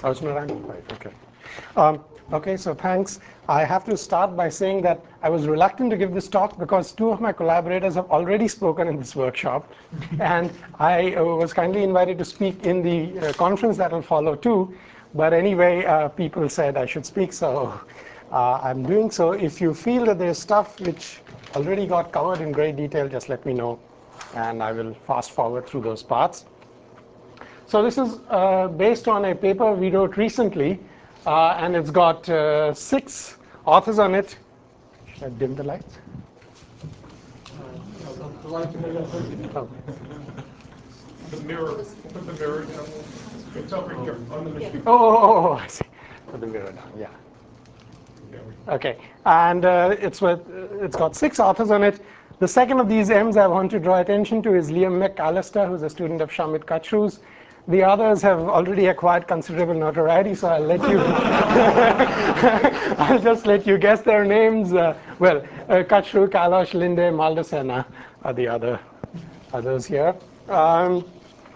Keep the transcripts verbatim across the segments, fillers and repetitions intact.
Oh, it's not amplified. OK. Um, OK, so thanks. I have to start by saying that I was reluctant to give this talk because two of my collaborators have already spoken in this workshop. And I uh, was kindly invited to speak in the uh, conference that will follow, too. But anyway, uh, people said I should speak, so uh, I'm doing so. If you feel that there's stuff which already got covered in great detail, just let me know. And I will fast forward through those parts. So this is uh, based on a paper we wrote recently. Uh, and it's got uh, six authors on it. Should I dim the lights? The lights are oh. The mirror. Put the mirror down. It's over here on the machine. Oh, oh, oh, oh, I see. Put the mirror down, yeah. OK. And uh, it's, with, uh, it's got six authors on it. The second of these M's I want to draw attention to is Liam McAllister, who's a student of Shamit Kachru's. The others have already acquired considerable notoriety, so I'll let you. I'll just let you guess their names. Uh, well, uh, Kachru, Kalosh, Linde, Maldacena are the other others here. Um,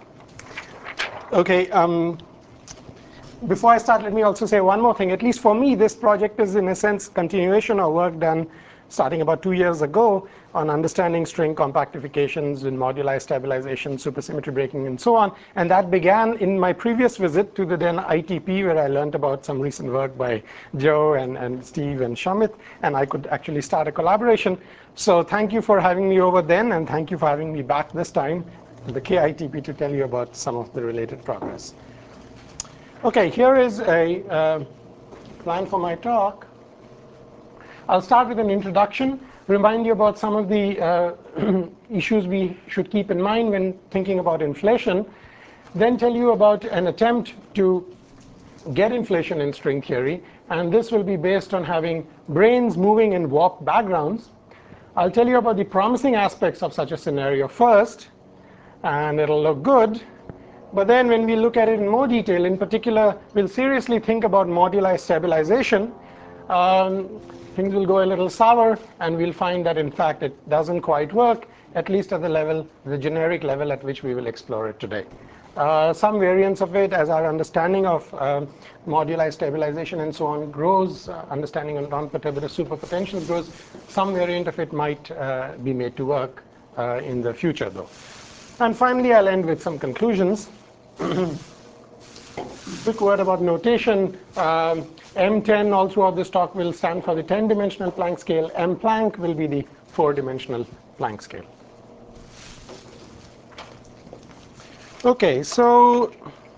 OK. Um, before I start, let me also say one more thing. At least for me, this project is, in a sense, continuation of work done starting about two years ago on understanding string compactifications in moduli stabilization, supersymmetry breaking, and so on. And that began in my previous visit to the then I T P, where I learned about some recent work by Joe and, and Steve and Shamit. And I could actually start a collaboration. So thank you for having me over then. And thank you for having me back this time at the K I T P to tell you about some of the related progress. OK, here is a uh, plan for my talk. I'll start with an introduction, remind you about some of the uh, issues we should keep in mind when thinking about inflation, then tell you about an attempt to get inflation in string theory. And this will be based on having branes moving in warped backgrounds. I'll tell you about the promising aspects of such a scenario first, and it'll look good. But then when we look at it in more detail, in particular, we'll seriously think about moduli stabilization. Um, things will go a little sour, and we'll find that, in fact, it doesn't quite work, at least at the level, the generic level at which we will explore it today. Uh, some variants of it, as our understanding of uh, moduli stabilization and so on grows, uh, understanding of non-perturbative superpotentials grows, some variant of it might uh, be made to work uh, in the future, though. And finally, I'll end with some conclusions. Quick word about notation. Um, M ten all throughout this talk will stand for the ten-dimensional Planck scale. M Planck will be the four-dimensional Planck scale. OK, so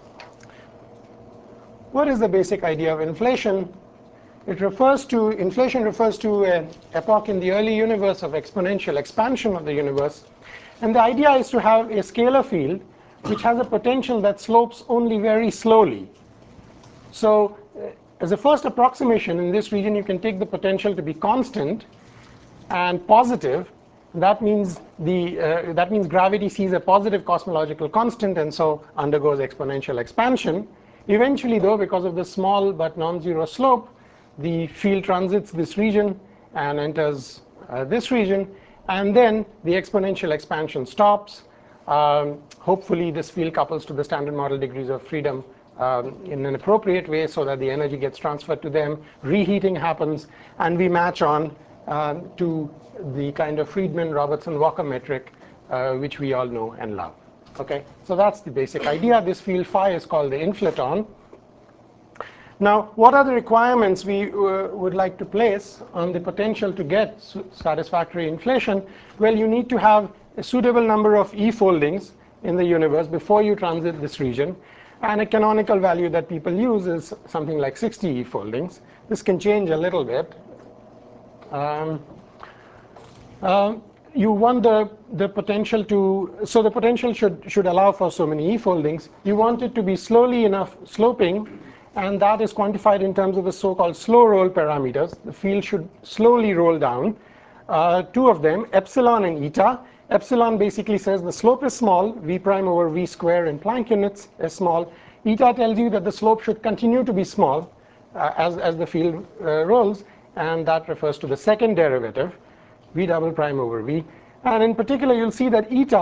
what is the basic idea of inflation? It refers to, inflation refers to an epoch in the early universe of exponential expansion of the universe. And the idea is to have a scalar field which has a potential that slopes only very slowly. So uh, as a first approximation in this region, you can take the potential to be constant and positive. That means, the, uh, that means gravity sees a positive cosmological constant and so undergoes exponential expansion. Eventually, though, because of the small but non-zero slope, the field transits this region and enters uh, this region. And then the exponential expansion stops. Um, hopefully, this field couples to the standard model degrees of freedom um, in an appropriate way so that the energy gets transferred to them. Reheating happens. And we match on um, to the kind of Friedmann-Robertson-Walker metric, uh, which we all know and love. OK, so that's the basic idea. This field phi is called the inflaton. Now, what are the requirements we uh, would like to place on the potential to get satisfactory inflation? Well, you need to have a suitable number of E foldings in the universe before you transit this region. And a canonical value that people use is something like sixty E foldings. This can change a little bit. Um, uh, you want the, the potential to, so the potential should, should allow for so many E foldings. You want it to be slowly enough sloping. And that is quantified in terms of the so-called slow roll parameters. The field should slowly roll down. Uh, two of them, epsilon and eta. Epsilon basically says the slope is small, v prime over v square in Planck units is small. Eta tells you that the slope should continue to be small uh, as, as the field uh, rolls. And that refers to the second derivative, v double prime over v. And in particular, you'll see that eta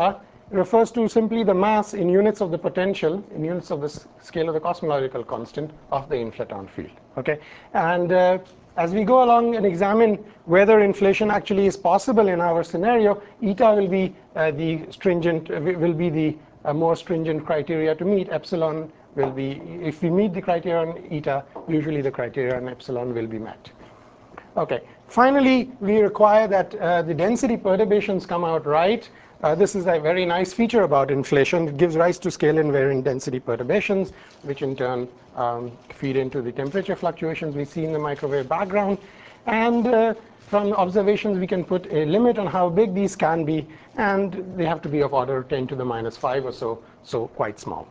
refers to simply the mass in units of the potential, in units of the scale of the cosmological constant of the inflaton field. Okay? And uh, as we go along and examine whether inflation actually is possible in our scenario, eta will be uh, the stringent, uh, will be the uh, more stringent criteria to meet. Epsilon will be, if we meet the criteria on eta, usually the criteria on epsilon will be met. Okay. Finally, we require that uh, the density perturbations come out right. Uh, this is a very nice feature about inflation. It gives rise to scale invariant density perturbations, which in turn um, feed into the temperature fluctuations we see in the microwave background. And uh, from observations, we can put a limit on how big these can be. And they have to be of order ten to the minus five or so, so quite small.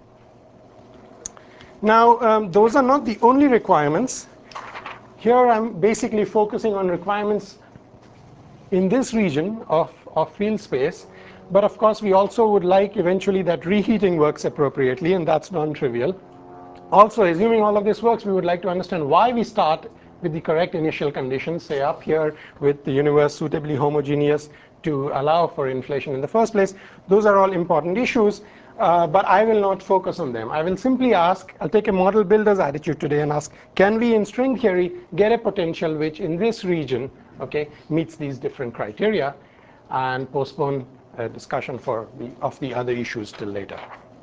Now, um, those are not the only requirements. Here, I'm basically focusing on requirements in this region of, of field space. But of course, we also would like eventually that reheating works appropriately, and that's non-trivial. Also, assuming all of this works, we would like to understand why we start with the correct initial conditions, say up here with the universe suitably homogeneous to allow for inflation in the first place. Those are all important issues, uh, but I will not focus on them. I will simply ask, I'll take a model builder's attitude today and ask, can we in string theory get a potential which in this region, okay, meets these different criteria, and postpone a discussion for the, of the other issues till later.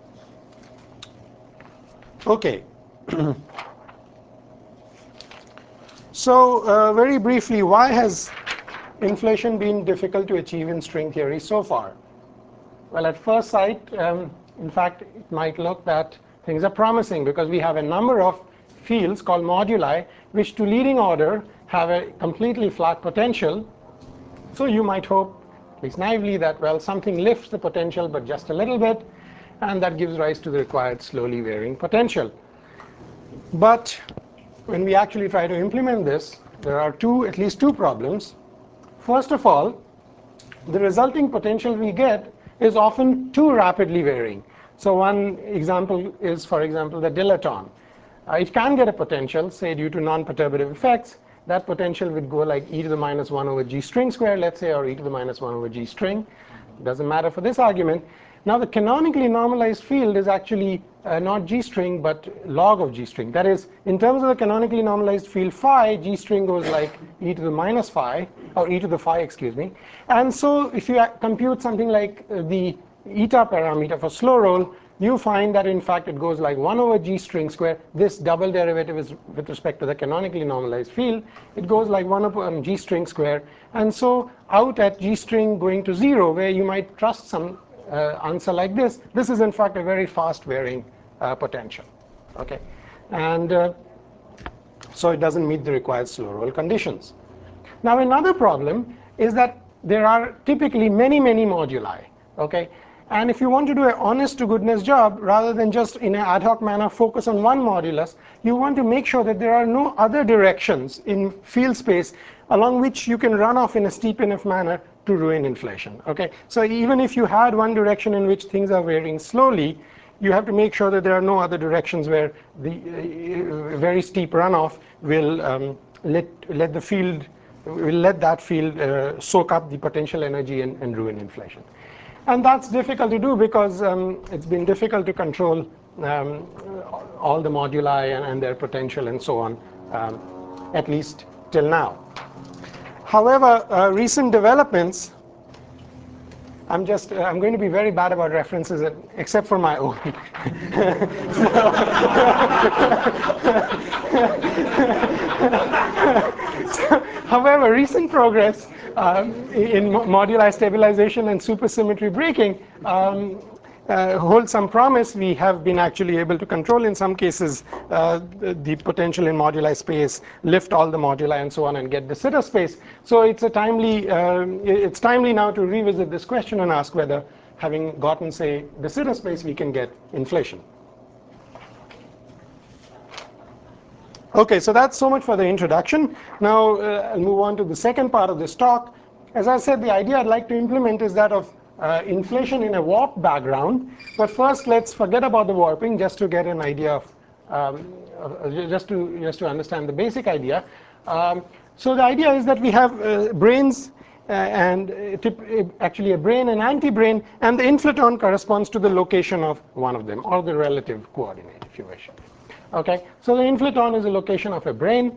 Okay. So uh, very briefly, why has inflation been difficult to achieve in string theory so far? Well, at first sight, um, in fact, it might look that things are promising because we have a number of fields called moduli, which to leading order have a completely flat potential. So you might hope, at least naively, that, well, something lifts the potential, but just a little bit, and that gives rise to the required slowly varying potential. But when we actually try to implement this, there are two, at least two problems. First of all, the resulting potential we get is often too rapidly varying. So one example is, for example, the dilaton. Uh, it can get a potential, say, due to non-perturbative effects. That potential would go like e to the minus one over g string squared, let's say, or e to the minus one over g string. It doesn't matter for this argument. Now, the canonically normalized field is actually uh, not g string, but log of g string. That is, in terms of the canonically normalized field phi, g string goes like e to the minus phi, or e to the phi, excuse me. And so if you compute something like uh, the eta parameter for slow roll, you find that in fact it goes like one over g string square. This double derivative is with respect to the canonically normalized field. It goes like one upon g string square. And so out at g string going to zero, where you might trust some uh, answer like this, this is in fact a very fast varying uh, potential. Okay, and uh, so it doesn't meet the required slow roll conditions. Now, another problem is that there are typically many, many moduli. Okay. And if you want to do an honest to goodness job, rather than just in an ad hoc manner focus on one modulus, you want to make sure that there are no other directions in field space along which you can run off in a steep enough manner to ruin inflation. Okay? So even if you had one direction in which things are varying slowly, you have to make sure that there are no other directions where the uh, very steep runoff will um, let, let the field, will let that field uh, soak up the potential energy and, and ruin inflation. And that's difficult to do because um, it's been difficult to control um, all the moduli and, and their potential and so on, um, at least till now. However, uh, recent developments, I'm just, uh, I'm going to be very bad about references, except for my own. So, however, recent progress um, in moduli stabilization and supersymmetry breaking um, uh, hold some promise. We have been actually able to control, in some cases, uh, the, the potential in moduli space, lift all the moduli and so on, and get de Sitter space. So it's a timely, uh, it's timely now to revisit this question and ask whether, having gotten, say, de Sitter space, we can get inflation. Okay, so that's so much for the introduction. Now uh, I'll move on to the second part of this talk. As I said, the idea I'd like to implement is that of uh, inflation in a warped background. But first, let's forget about the warping, just to get an idea of, um, uh, just to just to understand the basic idea. Um, so the idea is that we have uh, branes and uh, tip, uh, actually a brane and anti-brane, and the inflaton corresponds to the location of one of them, or the relative coordinate, if you wish. Okay, so the inflaton is the location of a brane,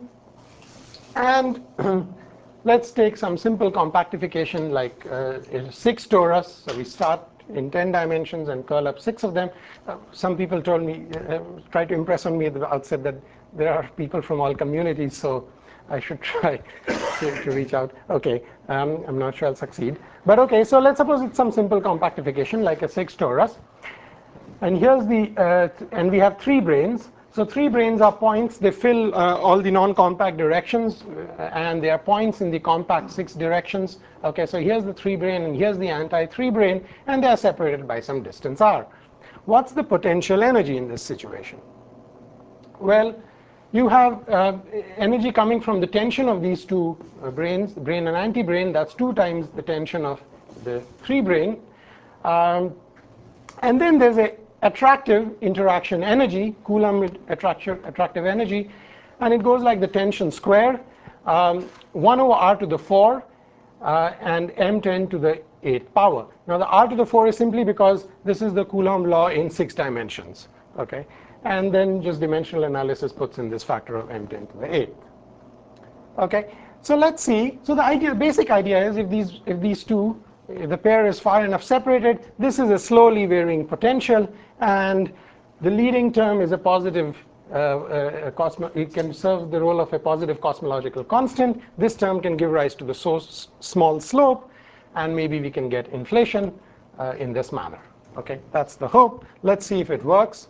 and let's take some simple compactification like uh, six torus. So we start in ten dimensions and curl up six of them. Uh, some people told me, uh, try to impress on me at the outset that there are people from all communities, so I should try to, to reach out. Okay, um, I'm not sure I'll succeed. But okay, so let's suppose it's some simple compactification like a six torus. And here's the, uh, and we have three branes. So three branes are points. They fill uh, all the non-compact directions, uh, and they are points in the compact six directions. Okay, so here's the three brane, and here's the anti-three brane, and they are separated by some distance r. What's the potential energy in this situation? Well, you have uh, energy coming from the tension of these two uh, branes, the brane and anti-brane. That's two times the tension of the three brane. Um, and then there's a attractive interaction energy, Coulomb attraction, attractive energy, and it goes like the tension square, um, one over r to the four, uh, and m ten to the eighth power. Now the r to the four is simply because this is the Coulomb law in six dimensions. Okay, and then just dimensional analysis puts in this factor of m ten to the eighth. Okay, so let's see. So the idea, basic idea is if these if these two, if the pair is far enough separated, this is a slowly varying potential, and the leading term is a positive uh, uh, cosmo it can serve the role of a positive cosmological constant. This term can give rise to the so small slope, and maybe we can get inflation uh, in this manner. Okay, that's the hope. Let's see if it works.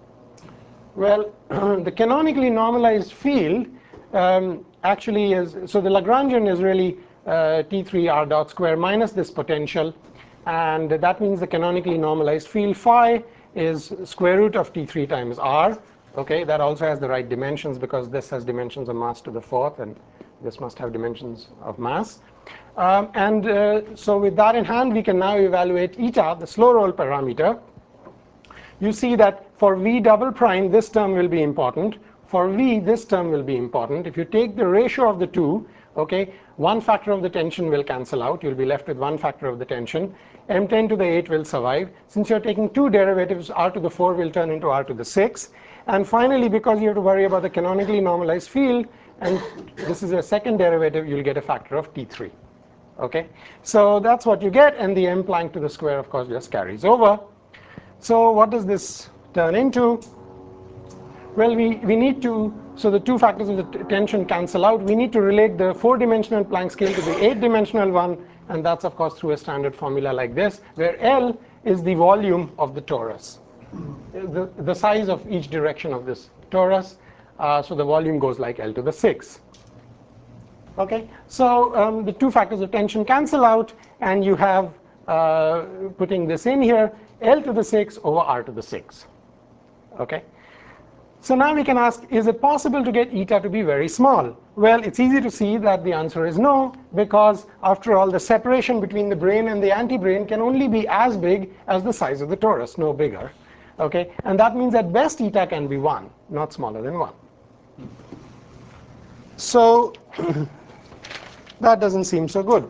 Well, the canonically normalized field um, actually is, so the Lagrangian is really uh, T three r dot square minus this potential, and that means the canonically normalized field phi is square root of T three times r. Okay, that also has the right dimensions because this has dimensions of mass to the fourth, and this must have dimensions of mass. Um, and uh, so with that in hand, we can now evaluate eta, the slow roll parameter. You see that for v double prime, this term will be important. For v, this term will be important. If you take the ratio of the two, okay, one factor of the tension will cancel out. You'll be left with one factor of the tension. m ten to the eight will survive. Since you're taking two derivatives, r to the four will turn into r to the six. And finally, because you have to worry about the canonically normalized field, and this is a second derivative, you'll get a factor of T three. Okay, so that's what you get, and the m Planck to the square, of course, just carries over. So what does this turn into? Well, we, we need to, so the two factors of the tension cancel out. We need to relate the four-dimensional Planck scale to the eight-dimensional one, and that's, of course, through a standard formula like this, where L is the volume of the torus, the, the size of each direction of this torus. Uh, so the volume goes like L to the six. Okay, so um, the two factors of tension cancel out, and you have, uh, putting this in here, L to the six over R to the six. Okay. So now we can ask, is it possible to get eta to be very small? Well, it's easy to see that the answer is no, because after all, the separation between the brane and the anti-brane can only be as big as the size of the torus, no bigger. Okay, and that means at best eta can be one, not smaller than one. So that doesn't seem so good.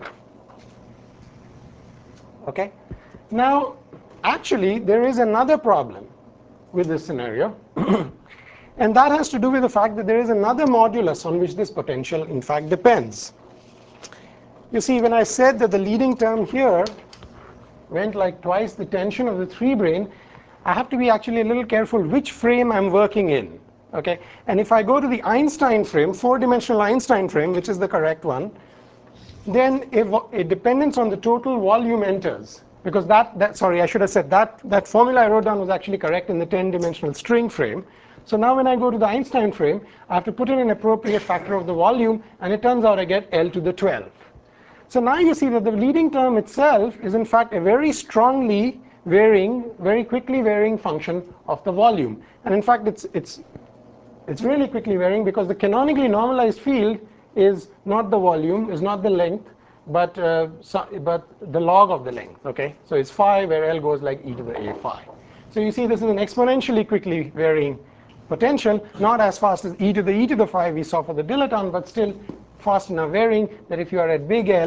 Okay, now actually there is another problem with this scenario. And that has to do with the fact that there is another modulus on which this potential, in fact, depends. You see, when I said that the leading term here went like twice the tension of the three brane, I have to be actually a little careful which frame I'm working in. Okay? And if I go to the Einstein frame, four-dimensional Einstein frame, which is the correct one, then a, a dependence on the total volume enters. Because that, that, sorry, I should have said that, that formula I wrote down was actually correct in the ten-dimensional string frame. So now when I go to the Einstein frame, I have to put in an appropriate factor of the volume, and it turns out I get L to the twelve. So now you see that the leading term itself is in fact a very strongly varying, very quickly varying function of the volume. And in fact, it's, it's, it's really quickly varying because the canonically normalized field is not the volume, is not the length, but, uh, so, but the log of the length. Okay? So it's phi, where L goes like e to the a phi. So you see this is an exponentially quickly varying potential, not as fast as e to the e to the phi we saw for the dilaton, but still fast enough varying that if you are at big L,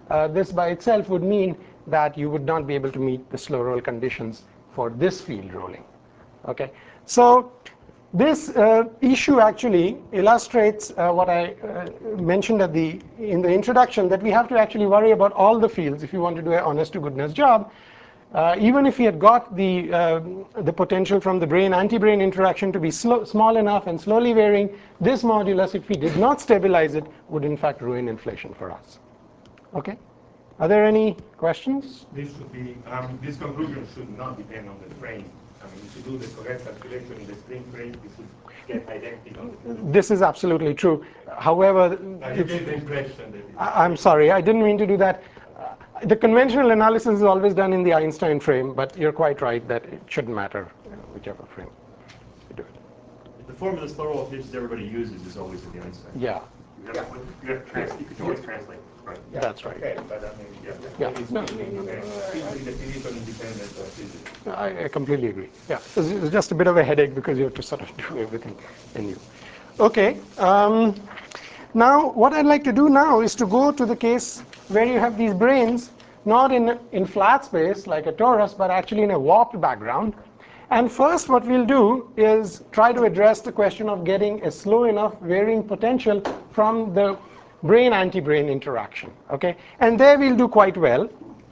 uh, this by itself would mean that you would not be able to meet the slow roll conditions for this field rolling. Okay, so this uh, issue actually illustrates uh, what I uh, mentioned at the in the introduction, that we have to actually worry about all the fields if you want to do an honest to goodness job. Uh, even if we had got the uh, the potential from the brain anti-brain interaction to be slow, small enough and slowly varying, this modulus, if we did not stabilize it, would in fact ruin inflation for us. Okay, are there any questions? This should be um, this conclusion should not depend on the frame. I mean, if you do the correct calculation in the spring frame, you should get identical. This is absolutely true. However, I get the impression that I- I'm sorry, I didn't mean to do that. Uh, the conventional analysis is always done in the Einstein frame, but you're quite right that it shouldn't matter you know, whichever frame you do it. The form of the slow roll efficiency everybody uses is always in the Einstein. Yeah. You have, you have trans you can always translate. Right. Yeah, That's right. Okay, but I mean, yeah, Yeah. it's No, really definition independent of physics. I, I completely agree. Yeah, it's, it's just a bit of a headache because you have to sort of do everything in you. Okay. Um, now, what I'd like to do now is to go to the case where you have these brains not in in flat space like a torus, but actually in a warped background. And first, what we'll do is try to address the question of getting a slow enough varying potential from the brain anti-brain interaction. Okay, and there we'll do quite well.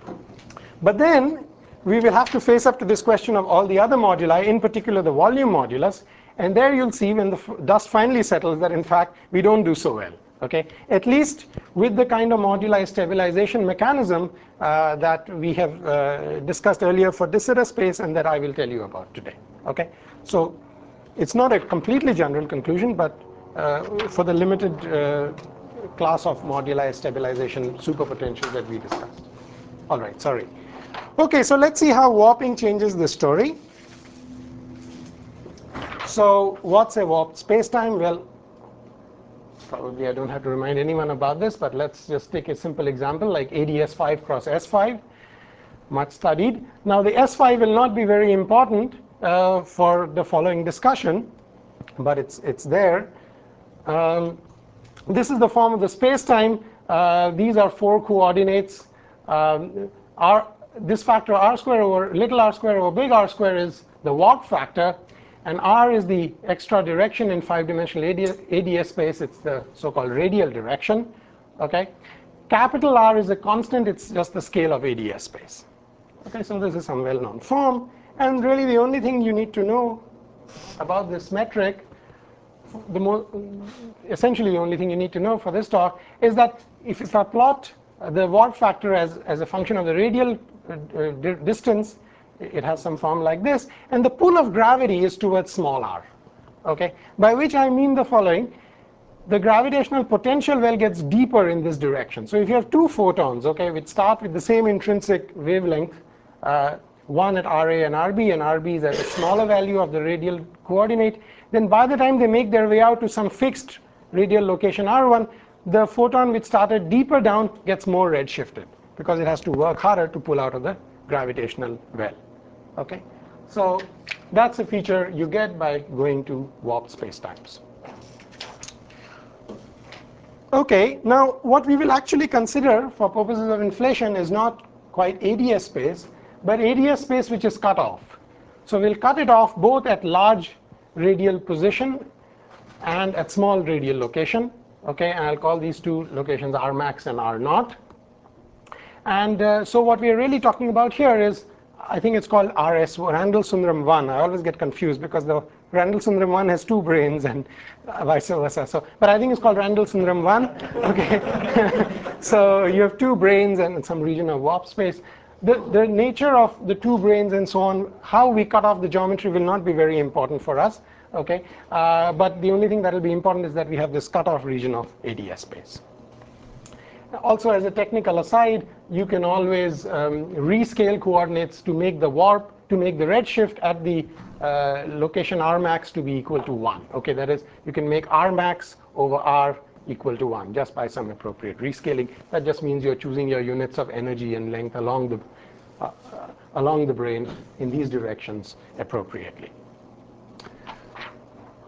But then we will have to face up to this question of all the other moduli, in particular the volume modulus. And there you'll see when the dust finally settles that in fact we don't do so well. Okay, at least with the kind of moduli stabilization mechanism uh, that we have uh, discussed earlier for de Sitter space and that I will tell you about today. Okay, so it's not a completely general conclusion, but uh, for the limited uh, class of moduli stabilization superpotentials that we discussed. All right, sorry. Okay, so let's see how warping changes the story. So what's a warped spacetime? Well, probably I don't have to remind anyone about this, but let's just take a simple example like A D S five cross S five, much studied. Now the S five will not be very important uh, for the following discussion, but it's, it's there. Um, this is the form of the spacetime. Uh, these are four coordinates. Um, R, this factor r square over little r square over big R square is the warp factor. And r is the extra direction in five-dimensional A D S space. It's the so-called radial direction. Okay, capital R is a constant. It's just the scale of A D S space. Okay, so this is some well-known form. And really, the only thing you need to know about this metric, the more essentially the only thing you need to know for this talk is that if, if I plot the warp factor as as a function of the radial uh, distance, it has some form like this, and the pull of gravity is towards small r. Okay, by which I mean the following: the gravitational potential well gets deeper in this direction. So if you have two photons, okay, which start with the same intrinsic wavelength, uh, one at R A and R B, and R B is at a smaller value of the radial coordinate, then by the time they make their way out to some fixed radial location R one, the photon which started deeper down gets more redshifted because it has to work harder to pull out of the gravitational well. Okay, so that's a feature you get by going to warped spacetimes. Okay, now what we will actually consider for purposes of inflation is not quite A D S space, but A D S space which is cut off. So we'll cut it off both at large radial position and at small radial location. Okay, and I'll call these two locations R max and R naught. And uh, so what we're really talking about here is, I think it's called R S, Randall-Sundram one. I always get confused because the Randall-Sundram one has two brains and vice versa. So, but I think it's called Randall-Sundram one. Okay. So you have two brains and some region of warp space. The, the nature of the two brains and so on, how we cut off the geometry will not be very important for us. Okay. Uh, but the only thing that will be important is that we have this cutoff region of A D S space. Also, as a technical aside, you can always um, rescale coordinates to make the warp, to make the redshift at the uh, location R max to be equal to one. Okay, that is, you can make R max over R equal to one just by some appropriate rescaling. That just means you're choosing your units of energy and length along the uh, uh, along the brane in these directions appropriately.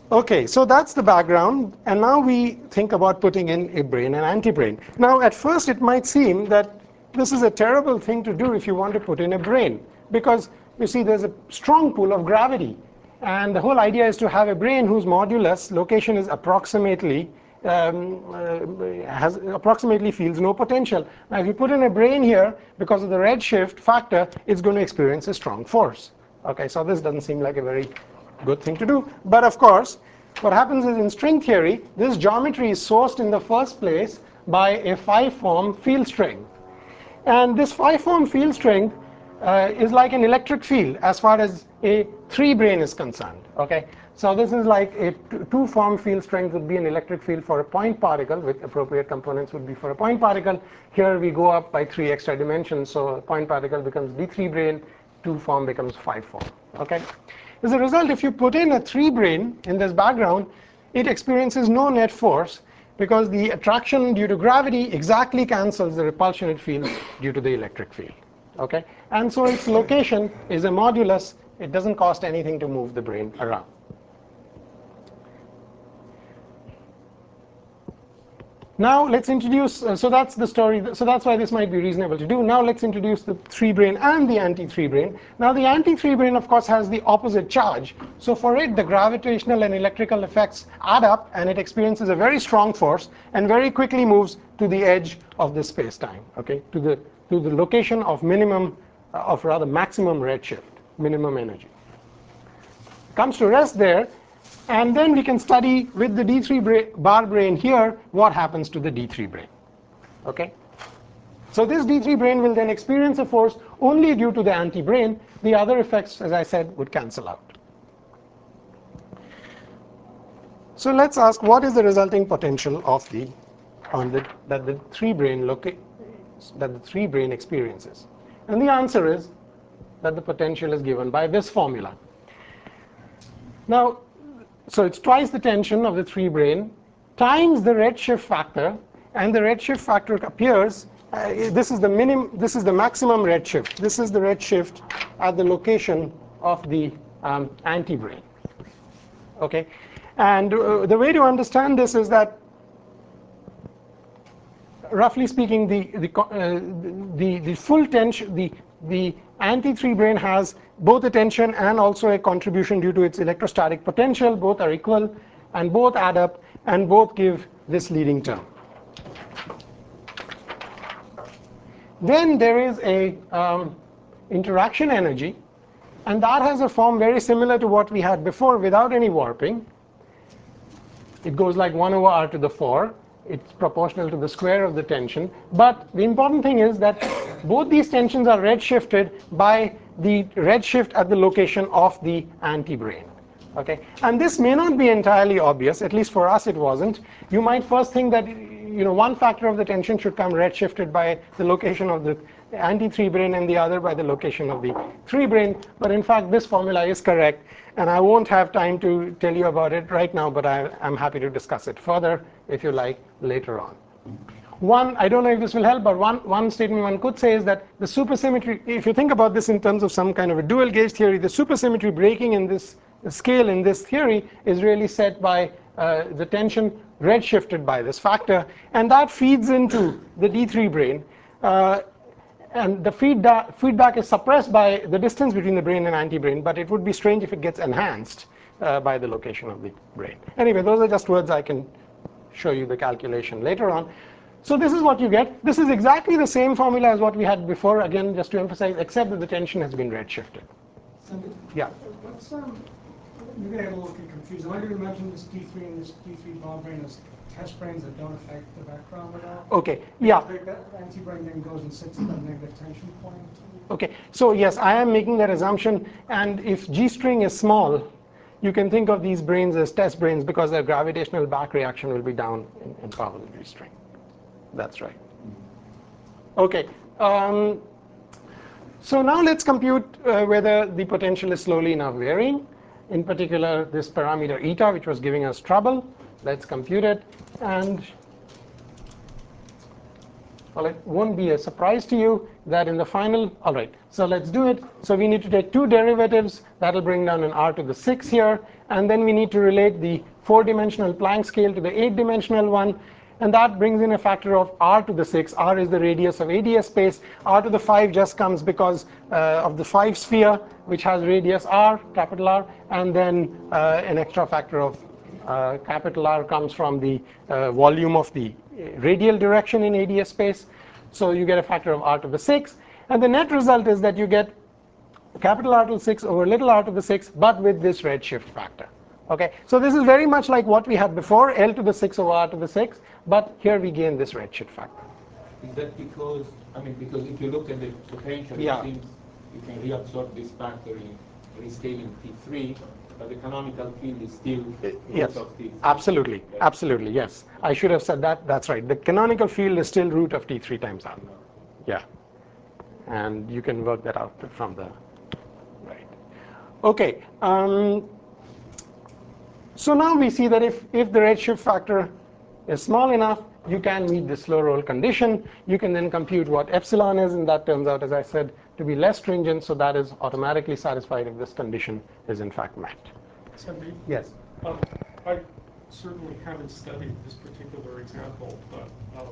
Okay, so that's the background, and now we think about putting in a brain and anti-brain. Now, at first, it might seem that this is a terrible thing to do if you want to put in a brain, because you see there's a strong pull of gravity, and the whole idea is to have a brain whose modulus location is approximately um, uh, has approximately feels no potential. Now, if you put in a brain here, because of the redshift factor, it's going to experience a strong force. Okay, so this doesn't seem like a very good thing to do. But of course, what happens is in string theory, this geometry is sourced in the first place by a five-form field strength. And this five-form field strength uh, is like an electric field as far as a three-brain is concerned. Okay, so this is like a two-form field strength would be an electric field for a point particle, with appropriate components would be for a point particle. Here we go up by three extra dimensions, so a point particle becomes D three brain, two-form becomes five-form. Okay. As a result, if you put in a three brain in this background, it experiences no net force, because the attraction due to gravity exactly cancels the repulsion it feels due to the electric field. Okay? And so its location is a modulus. It doesn't cost anything to move the brain around. Now let's introduce, uh, so that's the story, so that's why this might be reasonable to do. Now let's introduce the three brain and the anti-three brain. Now the anti-three brain, of course, has the opposite charge. So for it, the gravitational and electrical effects add up, and it experiences a very strong force and very quickly moves to the edge of the space-time, okay, to the, to the location of minimum, uh, of rather maximum redshift, minimum energy. Comes to rest there. And then we can study with the D three bar brain here what happens to the D three brain. Okay? So this D three brain will then experience a force only due to the anti-brain. The other effects, as I said, would cancel out. So let's ask, what is the resulting potential of the on the that the three brain loca that the three brain experiences? And the answer is that the potential is given by this formula. Now, so it's twice the tension of the three brain times the redshift factor, and the redshift factor appears. Uh, this is the minimum. This is the maximum redshift. This is the redshift at the location of the um, anti-brain. Okay, and uh, the way to understand this is that, roughly speaking, the the uh, the, the full tension, the the anti-three brain has both a tension and also a contribution due to its electrostatic potential. Both are equal, and both add up, and both give this leading term. Then there is a um, interaction energy, and that has a form very similar to what we had before without any warping. It goes like one over r to the four. It's proportional to the square of the tension. But the important thing is that both these tensions are redshifted by the redshift at the location of the anti-brain. Okay? And this may not be entirely obvious. At least for us, it wasn't. You might first think that, you know, one factor of the tension should come redshifted by the location of the anti-three brain and the other by the location of the three brain. But in fact, this formula is correct. And I won't have time to tell you about it right now, but I, I'm happy to discuss it further, if you like, later on. One, I don't know if this will help, but one, one statement one could say is that the supersymmetry, if you think about this in terms of some kind of a dual gauge theory, the supersymmetry breaking in this scale in this theory is really set by uh, the tension redshifted by this factor. And that feeds into the D three brain. Uh, And the feedback, feedback is suppressed by the distance between the brain and anti-brain, but it would be strange if it gets enhanced uh, by the location of the brain. Anyway, those are just words. I can show you the calculation later on. So this is what you get. This is exactly the same formula as what we had before, again, just to emphasize, except that the tension has been redshifted. Yeah? What's, um, maybe I got a little confused. Why do you imagine this D three and this D three bar brain as test brains that don't affect the background at all? Okay, yeah. The anti-brain then goes and sits at the negative tension point. Okay, so yes, I am making that assumption. And if G string is small, you can think of these brains as test brains because their gravitational back reaction will be down in, in power of the G string. That's right. Okay. Um, so now let's compute uh, whether the potential is slowly enough varying. In particular, this parameter eta, which was giving us trouble. Let's compute it. And Well, it won't be a surprise to you that in the final, all right, so let's do it. So we need to take two derivatives. That'll bring down an r to the six here. And then we need to relate the four-dimensional Planck scale to the eight-dimensional one. And that brings in a factor of r to the six. R is the radius of A D S space. R to the five just comes because uh, of the five sphere, which has radius r, capital R. And then uh, an extra factor of uh, capital R comes from the uh, volume of the radial direction in A D S space. So you get a factor of r to the six. And the net result is that you get capital R to the six over little r to the six, but with this redshift factor. Okay, so this is very much like what we had before, L to the six over r to the six, but here we gain this redshift factor. Is that because, I mean, because if you look at the potential, Yeah. it seems you can reabsorb this factor in rescaling T three, but the canonical field is still Yes, root of T three. absolutely, absolutely, yes. I should have said that, that's right. The canonical field is still root of T three times r. Yeah, and you can work that out from the, right. Okay, um, so now we see that if, if the redshift factor is small enough, you can meet the slow roll condition. You can then compute what epsilon is, and that turns out, as I said, to be less stringent, so that is automatically satisfied if this condition is in fact met. Sandeep? Yes. Um, I certainly haven't studied this particular example, but um,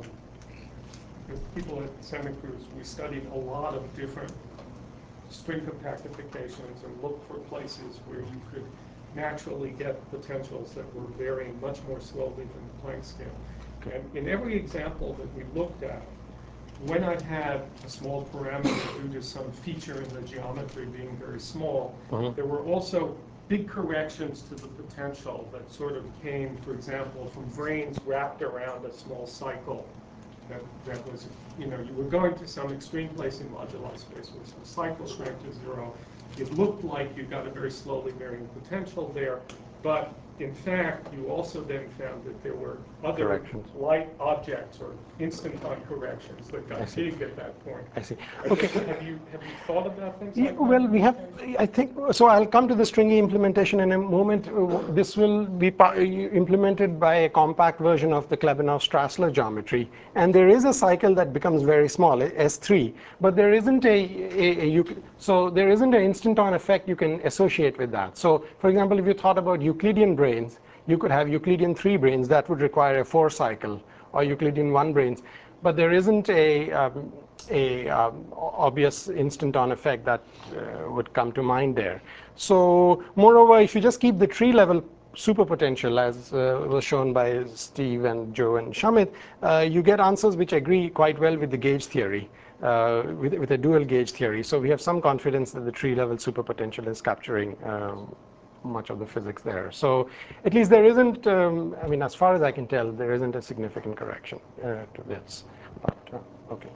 with people at Santa Cruz, we studied a lot of different string compactifications and looked for places where you could naturally get potentials that were varying much more slowly than the Planck scale. And in every example that we looked at, when I had a small parameter due to some feature in the geometry being very small, Mhm. there were also big corrections to the potential that sort of came, for example, from brains wrapped around a small cycle that, that was, you know, you were going to some extreme place in moduli space where some cycle shrank to zero. It looked like you got a very slowly varying potential there, but in fact, you also then found that there were other Corrections. light objects or instanton corrections that I got see. big at that point. I see. Have Okay. you- Have you, have you thought about things Yeah, like that? well, we have, I think, so I'll come to the stringy implementation in a moment. Uh, This will be pa- implemented by a compact version of the Klebanov-Strassler geometry. And there is a cycle that becomes very small, S three, but there isn't a, a, a you, so there isn't an instanton effect you can associate with that. So, for example, if you thought about Euclidean brains, you could have Euclidean three brains that would require a four cycle, or Euclidean one brains. But there isn't a, um, a um, obvious instanton effect that uh, would come to mind there. So moreover, if you just keep the tree level superpotential, as uh, was shown by Steve and Joe and Shamit, uh, you get answers which agree quite well with the gauge theory, uh, with, with a dual gauge theory. So we have some confidence that the tree level superpotential is capturing um, much of the physics there. So at least there isn't, um, I mean, as far as I can tell, there isn't a significant correction uh, to this. But, uh, okay.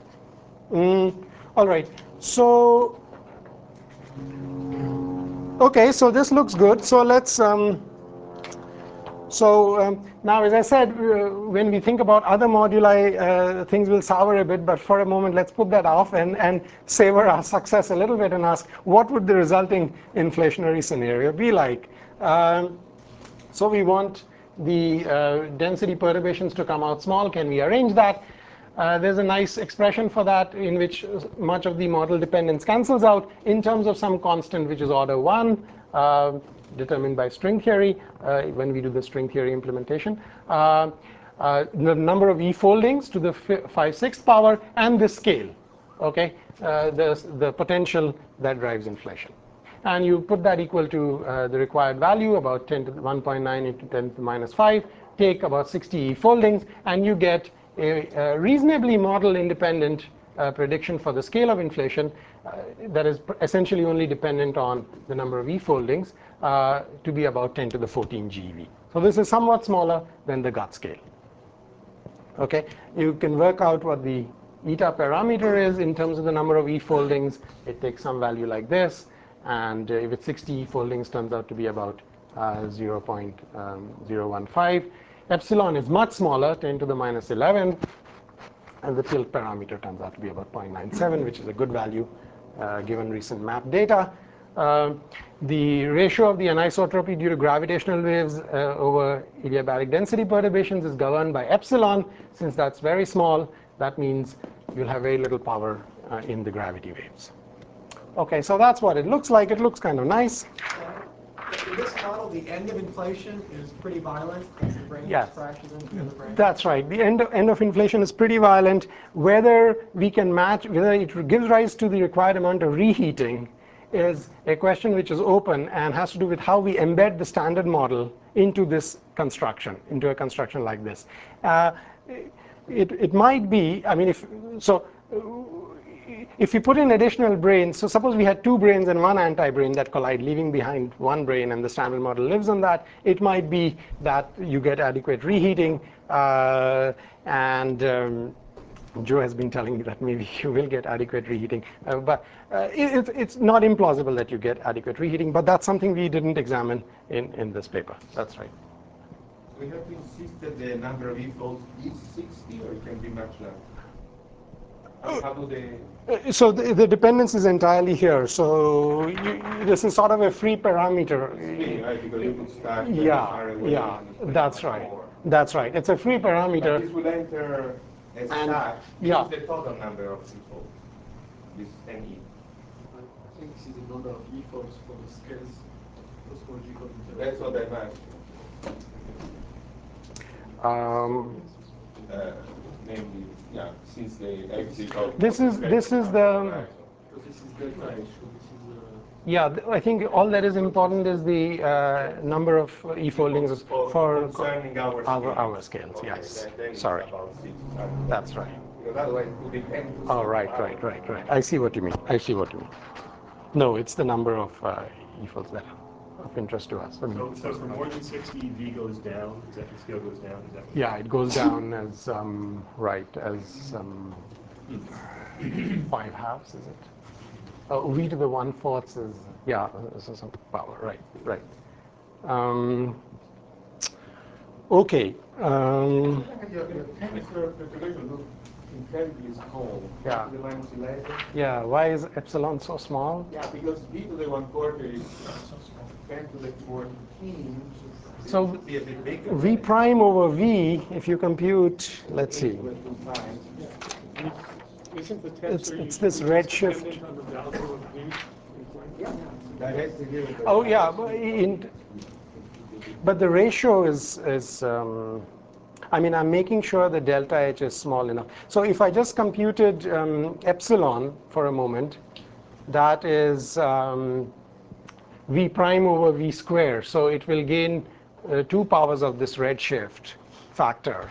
Mm, all right. So, okay, so this looks good. So let's, um, so um, now, as I said, uh, when we think about other moduli, uh, things will sour a bit. But for a moment, let's put that off and, and savor our success a little bit and ask, what would the resulting inflationary scenario be like? Um, so we want the uh, density perturbations to come out small. Can we arrange that? Uh, there's a nice expression for that in which much of the model dependence cancels out in terms of some constant which is order one, uh, determined by string theory uh, when we do the string theory implementation. Uh, uh, the number of e-foldings to the five sixths power and the scale, okay, uh, the, the potential that drives inflation. And you put that equal to uh, the required value, about ten to the one point nine into ten to the minus five, take about sixty e-foldings, and you get a, a reasonably model independent uh, prediction for the scale of inflation uh, that is essentially only dependent on the number of e-foldings uh, to be about ten to the fourteen G E V. So this is somewhat smaller than the gut scale. Okay, you can work out what the eta parameter is in terms of the number of e-foldings. It takes some value like this, and uh, if it's sixty e-foldings, turns out to be about uh, zero point zero one five. Epsilon is much smaller, ten to the minus eleven, and the tilt parameter turns out to be about zero point nine seven, which is a good value uh, given recent map data. Uh, the ratio of the anisotropy due to gravitational waves uh, over adiabatic density perturbations is governed by epsilon. Since that's very small, That means you'll have very little power uh, in the gravity waves. Okay, so that's what it looks like. It looks kind of nice. In this model, the end of inflation is pretty violent as the brain Yes. crashes into the other brain. That's right. The end of, end of inflation is pretty violent. Whether we can match, whether it gives rise to the required amount of reheating is a question which is open and has to do with how we embed the standard model into this construction, into a construction like this. Uh, it, it might be, I mean, if so. If you put in additional brains, so suppose we had two brains and one anti-brain that collide, leaving behind one brain, and the standard model lives on that, it might be that you get adequate reheating. Uh, and um, Joe has been telling me that maybe you will get adequate reheating. Uh, but uh, it, it's not implausible that you get adequate reheating, but that's something we didn't examine in, in this paper. That's right. We have to insist that the number of E-folds is sixty, or it can be much larger? How do they... Uh, So the, the dependence is entirely here. So you, this is sort of a free parameter. Free, right? Because you could start very Yeah, far away. yeah, and it's that's much right. more. That's right. It's a free But parameter. this would enter as And- such. yeah. What's the total number of E-folds? This N E. I think this is the number of E-folds for the scales of cosmological That's what I meant. Um, Uh, namely, yeah, since the exit of... This is- this is the- Because this is delta H, so this is uh, yeah, th- I think all that is important is the uh, number of e-foldings For for concerning our our, scales. our scales. Okay, Yes. then- then it's Sorry. about six. That's right. Because otherwise it would depend to Oh, some right, power. right, right, right. I see what you mean. I see what you mean. No, it's the number of uh, e-folds that are of interest to us. I mean, So, so for more than sixty, V goes down, is that the scale goes down, is that? yeah, it goes down as um, right as um, five halves, is it? Oh, V to the one fourth is yeah, this is some power, right, right. Um, okay. Um, Your, your temperature calculation looks incredibly small. Yeah. To the minus eleven. yeah, why is epsilon so small? Yeah, because V to the one quarter is ten to the fourteen. So it should be a bit bigger. V prime over V, if you compute, let's see, Isn't the It's- tensor it's this usually red just shift. dependent on the value of V? Directly given by oh the- yeah, but in, but the ratio is, is um, I mean, I'm making sure the delta H is small enough. So if I just computed um, epsilon for a moment, that is um, V prime over V square. So it will gain uh, two powers of this redshift factor.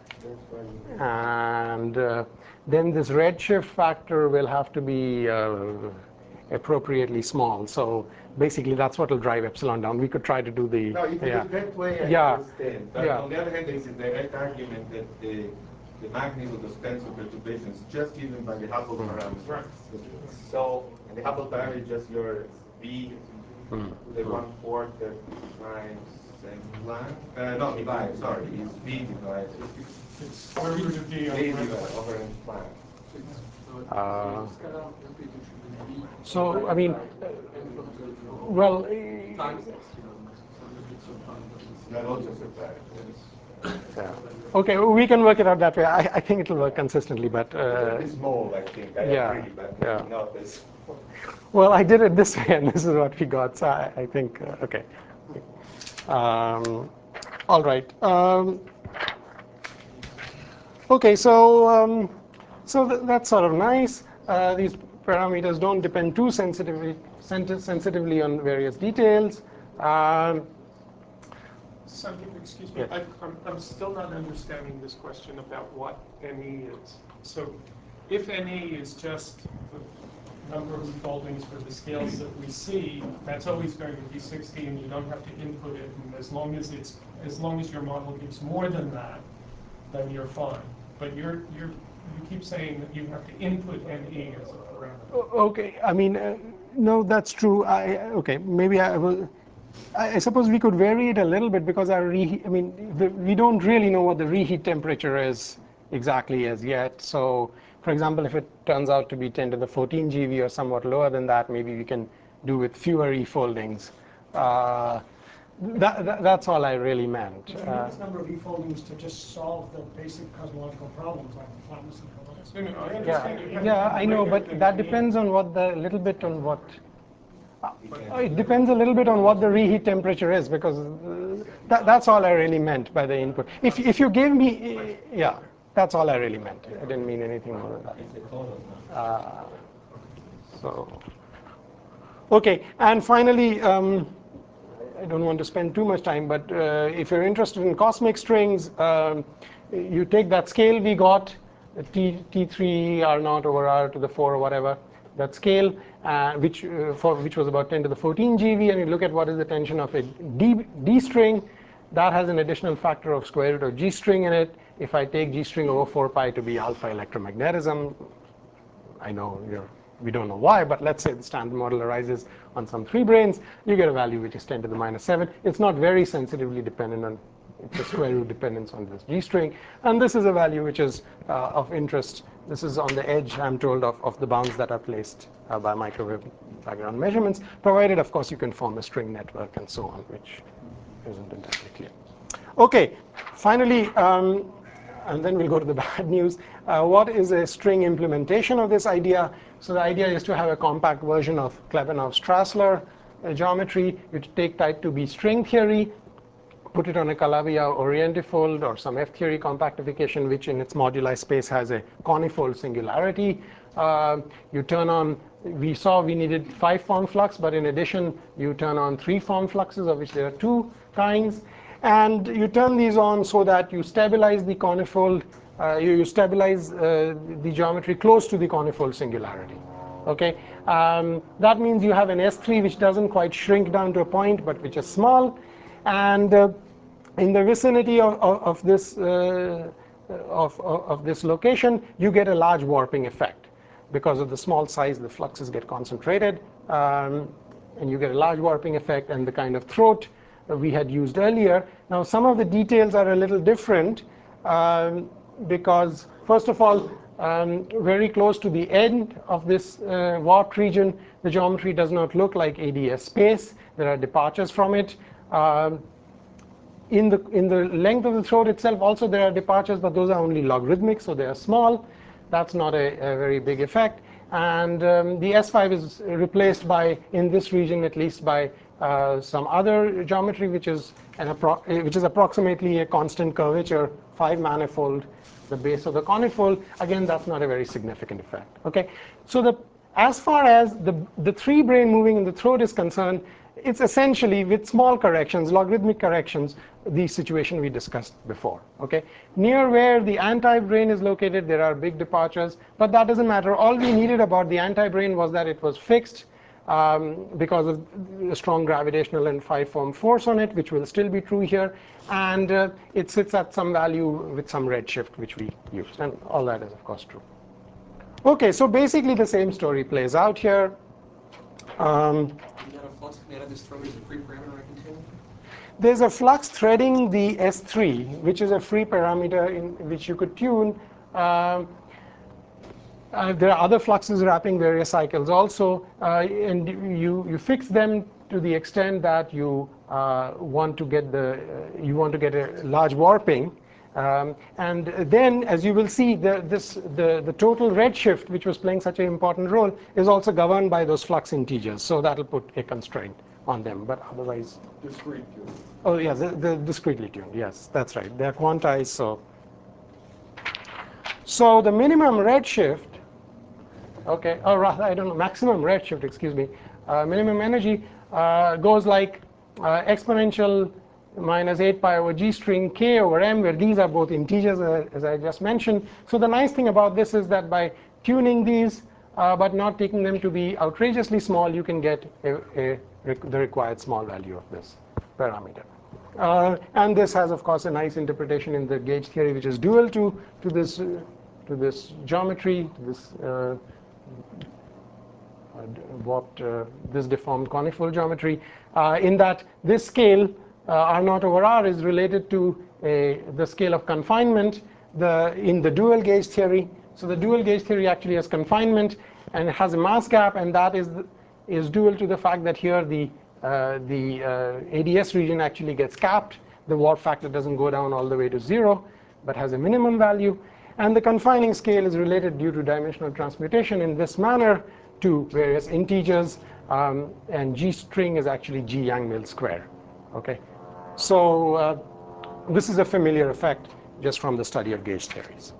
And uh, then this redshift factor will have to be uh, appropriately small. So basically, that's what will drive epsilon down. We could try to do the No, if you yeah. look that way, I Yeah. understand. But Yeah. on the other hand, there is a direct argument that the, the magnitude of tensor perturbation is just given by the Hubble Mm. parameter. Right. So, and the Hubble parameter is just your V Mm. to the one fourth that divides and Planck. Uh, not divide, sorry, it's V divided. It's square root of D V over divided over n Planck. Uh, scalar amplitude should be V. so I mean, uh, well, eh, Times epsilon. So it's so far, but it's- That also surprised. yeah. Okay, we can work it out that way. I, I think it will work consistently, but uh, It's small, I think. I yeah, agree, but yeah. not as. well, I did it this way, and this is what we got. So I, I think uh, okay. Um, all right. Um, okay, so um, so th that's sort of nice. Uh, these parameters don't depend too sensitively senti- sensitively on various details. Um, Sandeep, excuse me, Yes. I, I'm, I'm still not understanding this question about what N E is. So if N E is just the number of foldings for the scales that we see, that's always going to be sixty and you don't have to input it. And as long as it's, as long as your model gives more than that, then you're fine. But you're, you're, you keep saying that you have to input N E as a parameter. O- Okay, I mean, uh, no, that's true. I okay, maybe I will. I I suppose we could vary it a little bit because our reheat. I mean, the, we don't really know what the reheat temperature is exactly as yet. So, for example, if it turns out to be ten to the fourteen G V or somewhat lower than that, maybe we can do with fewer e-foldings. Uh, that, that, that's all I really meant. But you Uh, need this number of e-foldings to just solve the basic cosmological problems like the flatness and colors. No, no, I yeah, understand. it. yeah, I know, but that depends on what the little bit on what. Uh, it depends a little bit on what the reheat temperature is, because uh, that, that's all I really meant by the input. If if you gave me, uh, yeah, that's all I really meant. I didn't mean anything more than that. Uh, so, okay, and finally. Um, I don't want to spend too much time, but uh, if you're interested in cosmic strings, um, you take that scale we got, T, T3 R naught over R to the four or whatever, that scale, uh, which uh, for which was about ten to the fourteen G V, and you look at what is the tension of a D, D string. That has an additional factor of square root of G string in it. If I take G string over four pi to be alpha electromagnetism, I know you're we don't know why, but let's say the standard model arises on some three branes, you get a value which is ten to the minus seven. It's not very sensitively dependent on, it's a square root dependence on this G string. And this is a value which is uh, of interest. This is on the edge, I'm told, of, of the bounds that are placed uh, by microwave background measurements, provided, of course, you can form a string network and so on, which isn't entirely clear. Okay, finally, um, and then we'll go to the bad news. Uh, what is a string implementation of this idea? So the idea is to have a compact version of Klebanov-Strassler uh, geometry. You take type two B string theory, put it on a Calabi-Yau orientifold or some F-theory compactification, which in its moduli space has a conifold singularity. Uh, you turn on, we saw we needed five form flux, but in addition, you turn on three form fluxes, of which there are two kinds. And you turn these on so that you stabilize the conifold, uh, you, you stabilize uh, the geometry close to the conifold singularity. Okay, um, that means you have an S three which doesn't quite shrink down to a point, but which is small. And uh, in the vicinity of, of, of this uh, of, of, of this location, you get a large warping effect. Because of the small size, the fluxes get concentrated, um, and you get a large warping effect and the kind of throat we had used earlier. Now, some of the details are a little different um, because, first of all, um, very close to the end of this uh, warped region, the geometry does not look like A D S space. There are departures from it. Um, in the in the length of the throat itself, also there are departures, but those are only logarithmic, so they are small. That's not a, a very big effect. And um, the S five is replaced by, in this region at least, by uh, some other geometry, which is an appro which is approximately a constant curvature five manifold, the base of the conifold. Again, that's not a very significant effect. Okay, so the as far as the the three brane moving in the throat is concerned, it's essentially, with small corrections, logarithmic corrections, the situation we discussed before. Okay, near where the anti-brane is located, there are big departures, but that doesn't matter. All we needed about the anti-brane was that it was fixed um, because of a strong gravitational and five-form force on it, which will still be true here, and uh, it sits at some value with some redshift, which we used, and all that is, of course, true. Okay, so basically the same story plays out here. Um, Flux coming out of this throat is a free parameter I can tune? There's a flux threading the S three, which is a free parameter in which you could tune. Um, uh, there are other fluxes wrapping various cycles also, uh, and you you fix them to the extent that you uh, want to get the uh, you want to get a large warping. Um, and then, as you will see, the, this, the, the total redshift, which was playing such an important role, is also governed by those flux integers. So that'll put a constraint on them. But otherwise, Discrete tuned. oh yeah, the, the discretely tuned. Yes, that's right. They're quantized. So, so the minimum redshift, okay, or rather, I don't know, maximum redshift. Excuse me, uh, minimum energy uh, goes like uh, exponential minus eight pi over g string k over m, where these are both integers, uh, as I just mentioned. So the nice thing about this is that by tuning these, uh, but not taking them to be outrageously small, you can get a, a, the required small value of this parameter. Uh, and this has, of course, a nice interpretation in the gauge theory, which is dual to to this uh, to this geometry, to this uh, warped, uh, this deformed conifold geometry, uh, in that this scale, uh, R naught over R, is related to a, the scale of confinement the, in the dual gauge theory. So the dual gauge theory actually has confinement, and it has a mass gap, and that is, the, is dual to the fact that here the uh, the uh, A D S region actually gets capped. The warp factor doesn't go down all the way to zero, but has a minimum value. And the confining scale is related due to dimensional transmutation in this manner to various integers. Um, and G string is actually G Yang-Mills square. Okay, so uh, this is a familiar effect just from the study of gauge theories.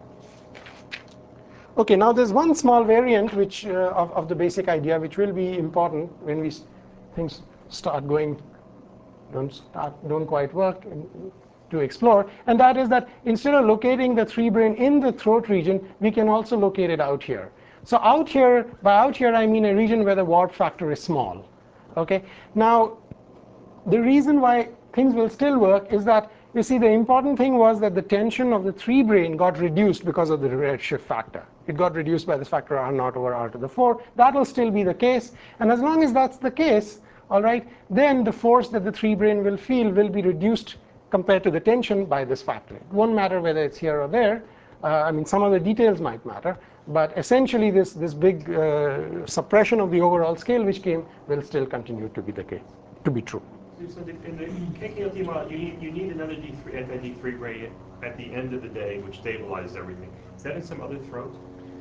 Okay, now there's one small variant which uh, of, of the basic idea which will be important when we things start going don't start don't quite work in, to explore, and that is that instead of locating the three brane in the throat region, we can also locate it out here. So out here, by out here I mean a region where the warp factor is small. Okay, now the reason why things will still work is that, you see, the important thing was that the tension of the three brane got reduced because of the redshift factor. It got reduced by this factor R naught over R to the four. That will still be the case. And as long as that's the case, all right, then the force that the three brane will feel will be reduced compared to the tension by this factor. It won't matter whether it's here or there. Uh, I mean, some of the details might matter. But essentially, this, this big uh, suppression of the overall scale which came will still continue to be the case, to be true. So in the K K L T model, you need, you need another D three, anti D three brane at the end of the day, which stabilizes everything. Is that in some other throat?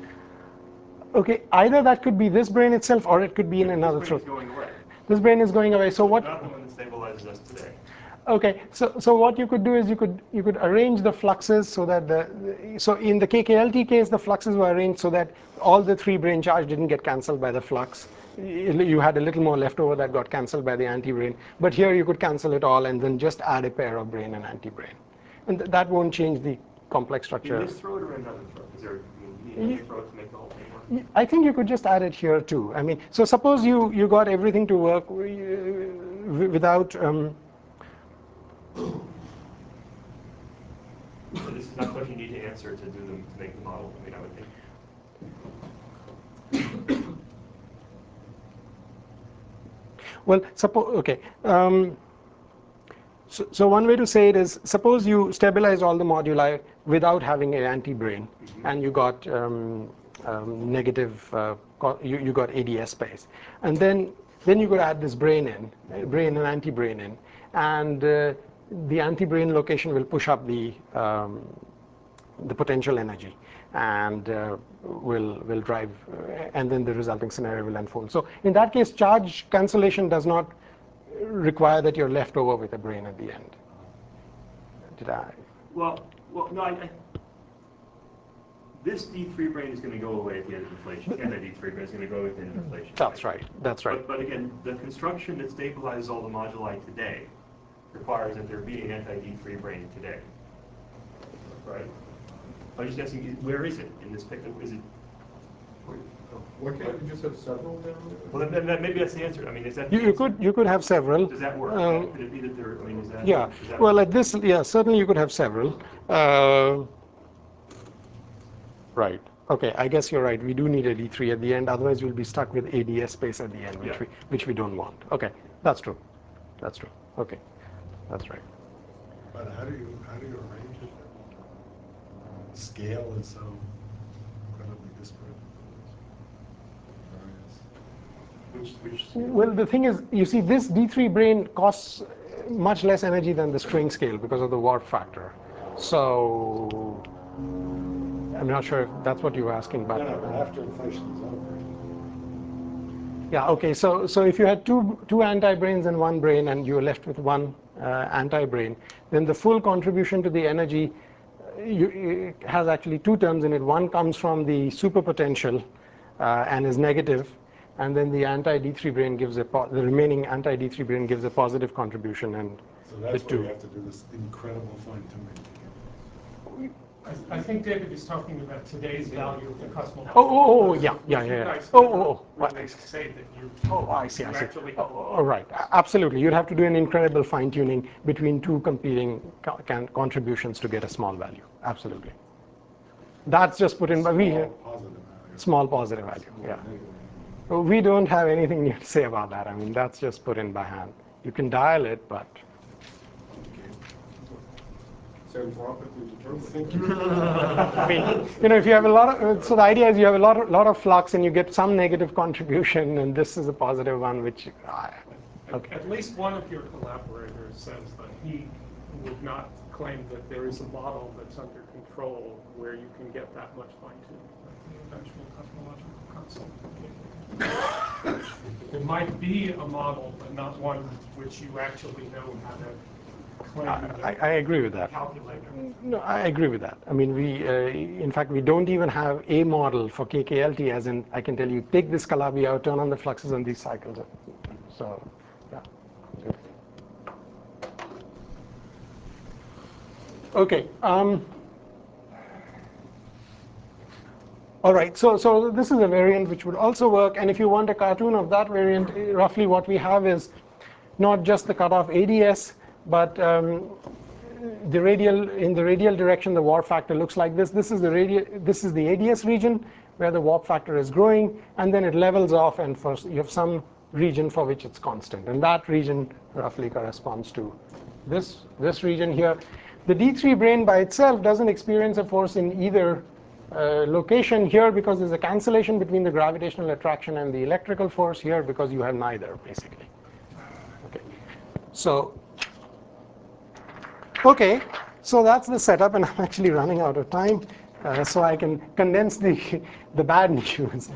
Okay, either that could be this brane itself, or it could be in This another brane throat. is going away. This brane is going away. So what? Not the one that stabilizes us today. Okay, so so what you could do is you could you could arrange the fluxes so that the so in the K K L T case the fluxes were arranged so that all the three brane charge didn't get cancelled by the flux. You had a little more left over that got cancelled by the anti-brane. But here you could cancel it all and then just add a pair of brane and anti-brane, and th that won't change the complex structure. In this throat or another throat? Is there you need another throat to make the whole thing work? I think you could just add it here too. I mean, so suppose you you got everything to work without. Um, So this is not a question you need to answer to do them to make the model. I mean, I would think. Well, suppose okay. Um, so, so one way to say it is, suppose you stabilize all the moduli without having an anti-brane, mm-hmm. and you got um, um, negative, uh, you, you got A D S space, and then then you could add this brane in, brane and anti-brane in, and uh, the anti-brane location will push up the um, the potential energy, and uh, will will drive, uh, and then the resulting scenario will unfold. So in that case, charge cancellation does not require that you're left over with a brane at the end. Did I? Well, well, no. I, I, this D three brane is going to go away at the end of inflation. And the D three brane is going to go at the end of inflation. That's right. That's right. But, but again, the construction that stabilizes all the moduli today requires that there be an anti-D three brane today, right? I'm just asking, where is it in this picture? Is it? Why can't you just have several down there? Well, then, then maybe that's the answer. I mean, is that? You, you could you could have several. Does that work? Um, Could it be that there? I mean, is that? Yeah. Is that Well, work? at this, yeah, certainly you could have several. Uh, right. Okay. I guess you're right. We do need a D three at the end. Otherwise, we'll be stuck with A D S space at the end, which Yeah. we which we don't want. Okay. That's true. That's true. Okay. That's right. But how do you how do you arrange it? The scale is so incredibly disparate. Which, which? Well, the thing is, you see, this D three brane costs much less energy than the string scale because of the warp factor. So I'm not sure if that's what you were asking, but No, no, but after inflation is over. yeah, okay. So so if you had two two anti-branes and one brane, and you were left with one uh, anti-brane, then the full contribution to the energy uh, you, it has actually two terms in it. One comes from the superpotential uh, and is negative, and then the anti-D three brane gives a po the remaining anti-D three brane gives a positive contribution, and So that's the why two. you have to do this incredible fine tuning. I, I think David is talking about today's value of the cosmological. Oh, oh, oh, force, yeah, yeah, which yeah, you yeah. guys Oh, cannot oh, oh, really right. say that you. Oh, I see, I you see. actually Oh, have a oh, lot. right, A- absolutely. You'd have to do an incredible fine-tuning between two competing co can contributions to get a small value. Absolutely. That's just put in by we Small positive value. small positive value. Small Yeah. negative Well, we don't have anything new to say about that. I mean, that's just put in by hand. You can dial it, but Sounds rapidly Think determined. you- I mean, you know, if you have a lot of, so the idea is you have a lot of, lot of flux and you get some negative contribution, and this is a positive one, which, uh, Okay. At least one of your collaborators says that he would not claim that there is a model that's under control where you can get that much fine-tuning. The eventual cosmological consult. There might be a model, but not one which you actually know how to claim. I, I agree with that. Calculate. No, I agree with that. I mean, we, uh, in fact, we don't even have a model for K K L T, as in, I can tell you, take this Calabi out, turn on the fluxes on these cycles. So, yeah. Good. Okay. Um, all right. So, so this is a variant which would also work. And if you want a cartoon of that variant, roughly what we have is not just the cutoff A D S, but um, the radial, in the radial direction, the warp factor looks like this. This is the radial, this is the A D S region where the warp factor is growing, and then it levels off, and for you have some region for which it's constant, and that region roughly corresponds to this this region here. The D three brane by itself doesn't experience a force in either uh, location here because there's a cancellation between the gravitational attraction and the electrical force here because you have neither basically. Okay, so. Okay, so that's the setup, and I'm actually running out of time, uh, so I can condense the, the bad news.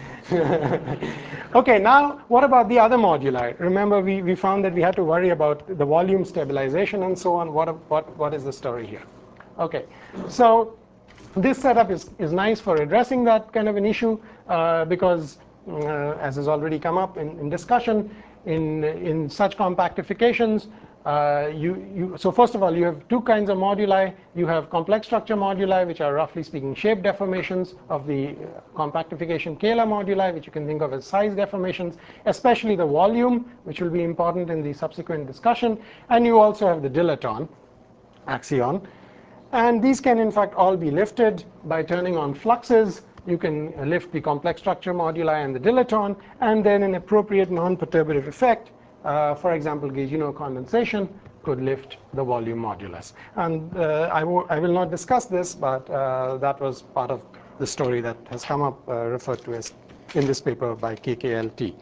Okay, now what about the other moduli? Remember, we, we found that we had to worry about the volume stabilization and so on. What, what, what is the story here? Okay, so this setup is, is nice for addressing that kind of an issue uh, because, uh, as has already come up in, in discussion, in, in such compactifications, Uh, you, you, so first of all, you have two kinds of moduli. You have complex structure moduli, which are roughly speaking shape deformations of the compactification Kähler moduli, which you can think of as size deformations, especially the volume, which will be important in the subsequent discussion. And you also have the dilaton axion. And these can, in fact, all be lifted by turning on fluxes. You can lift the complex structure moduli and the dilaton, and then an appropriate non-perturbative effect, Uh, for example, Gaugino condensation, could lift the volume modulus. And uh, I, I will not discuss this, but uh, that was part of the story that has come up, uh, referred to as in this paper by K K L T.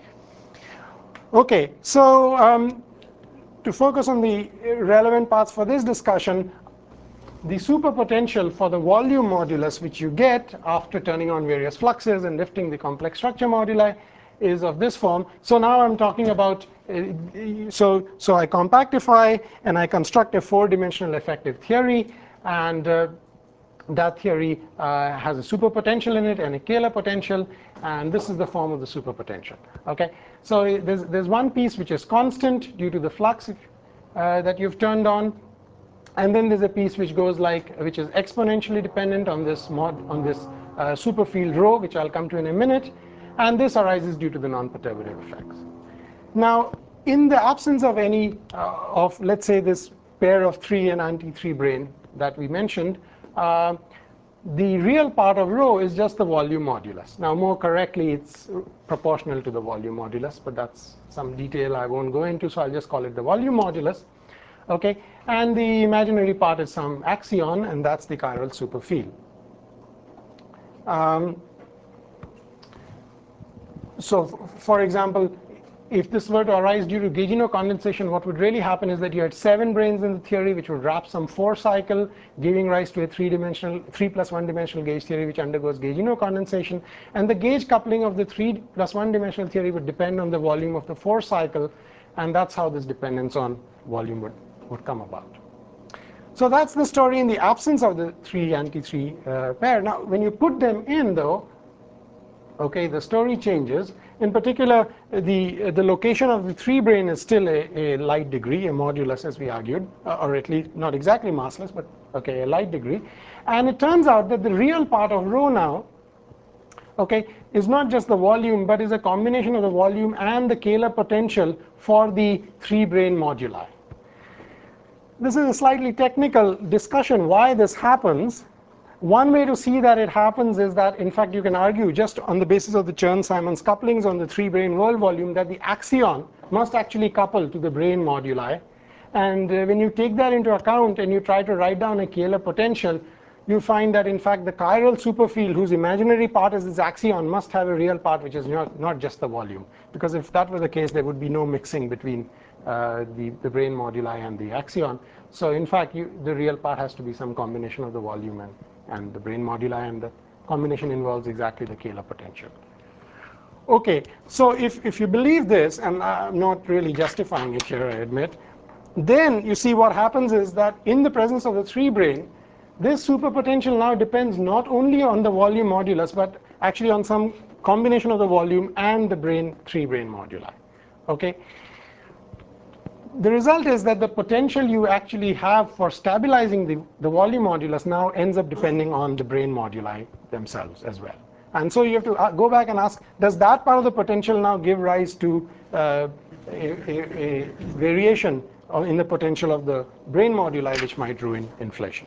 Okay, so um, to focus on the relevant parts for this discussion, the superpotential for the volume modulus, which you get after turning on various fluxes and lifting the complex structure moduli, is of this form. So now I'm talking about, uh, so, so I compactify and I construct a four-dimensional effective theory, and uh, that theory uh, has a superpotential in it and a Kähler potential, and this is the form of the superpotential. Okay, so there's, there's one piece which is constant due to the flux uh, that you've turned on, and then there's a piece which goes like, which is exponentially dependent on this mod, on this uh, superfield rho, which I'll come to in a minute. And this arises due to the non-perturbative effects. Now, in the absence of any uh, of, let's say, this pair of three and anti three brane that we mentioned, uh, the real part of rho is just the volume modulus. Now, more correctly, it's proportional to the volume modulus, but that's some detail I won't go into, so I'll just call it the volume modulus. Okay, and the imaginary part is some axion, and that's the chiral superfield. Um, So, for example, if this were to arise due to Gaugino condensation, what would really happen is that you had seven branes in the theory, which would wrap some four cycle, giving rise to a three-dimensional, three plus one-dimensional gauge theory, which undergoes Gaugino condensation. And the gauge coupling of the three plus one-dimensional theory would depend on the volume of the four cycle, and that's how this dependence on volume would, would come about. So that's the story in the absence of the three anti three uh, pair. Now, when you put them in, though, okay, the story changes. In particular, the, the location of the three brane is still a, a light degree, a modulus, as we argued, or at least not exactly massless, but okay, a light degree. And it turns out that the real part of rho now, okay, is not just the volume, but is a combination of the volume and the Kähler potential for the three brane moduli. This is a slightly technical discussion why this happens. One way to see that it happens is that, in fact, you can argue just on the basis of the Chern-Simons couplings on the three brane world volume that the axion must actually couple to the brane moduli. And uh, when you take that into account and you try to write down a Kähler potential, you find that, in fact, the chiral superfield, whose imaginary part is this axion, must have a real part, which is not, not just the volume. Because if that were the case, there would be no mixing between uh, the, the brane moduli and the axion. So in fact, you, the real part has to be some combination of the volume and, and the brane moduli, and the combination involves exactly the Kähler potential. Okay, so if, if you believe this, and I'm not really justifying it here, I admit, then you see what happens is that in the presence of the three brane, this superpotential now depends not only on the volume modulus, but actually on some combination of the volume and the brane three brane moduli. Okay. The result is that the potential you actually have for stabilizing the, the volume modulus now ends up depending on the brane moduli themselves as well. And so you have to go back and ask, does that part of the potential now give rise to uh, a, a, a variation in the potential of the brane moduli, which might ruin inflation?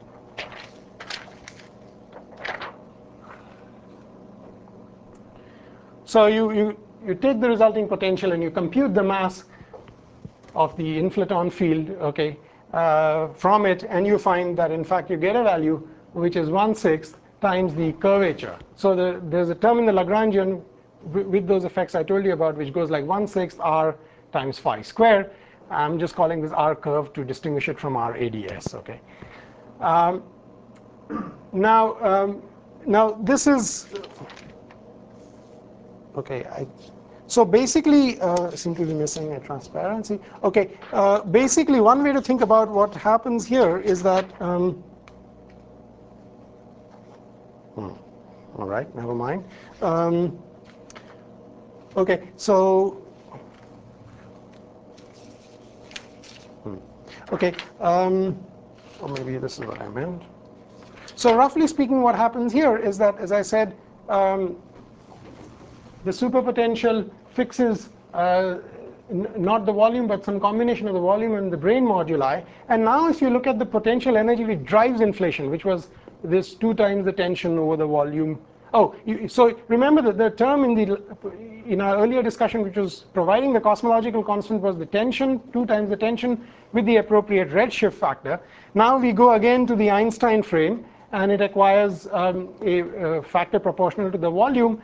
So you, you, you take the resulting potential and you compute the mass of the inflaton field, okay, uh, from it, and you find that in fact you get a value which is one sixth times the curvature. So the, there's a term in the Lagrangian with those effects I told you about, which goes like one sixth r times phi square. I'm just calling this r curve to distinguish it from r A D S. Okay. Um, now, um, now this is okay. I, So basically, uh, seem to be missing a transparency. Okay, uh, basically one way to think about what happens here is that, um, hmm, all right, never mind. Um, okay, so, hmm, okay, um, or maybe this is what I meant. So roughly speaking, what happens here is that, as I said, um, the superpotential fixes uh, not the volume, but some combination of the volume and the brane moduli. And now if you look at the potential energy which drives inflation, which was this two times the tension over the volume. Oh, you, so remember that the term in the in our earlier discussion, which was providing the cosmological constant, was the tension, two times the tension with the appropriate redshift factor. Now we go again to the Einstein frame, and it acquires um, a, a factor proportional to the volume.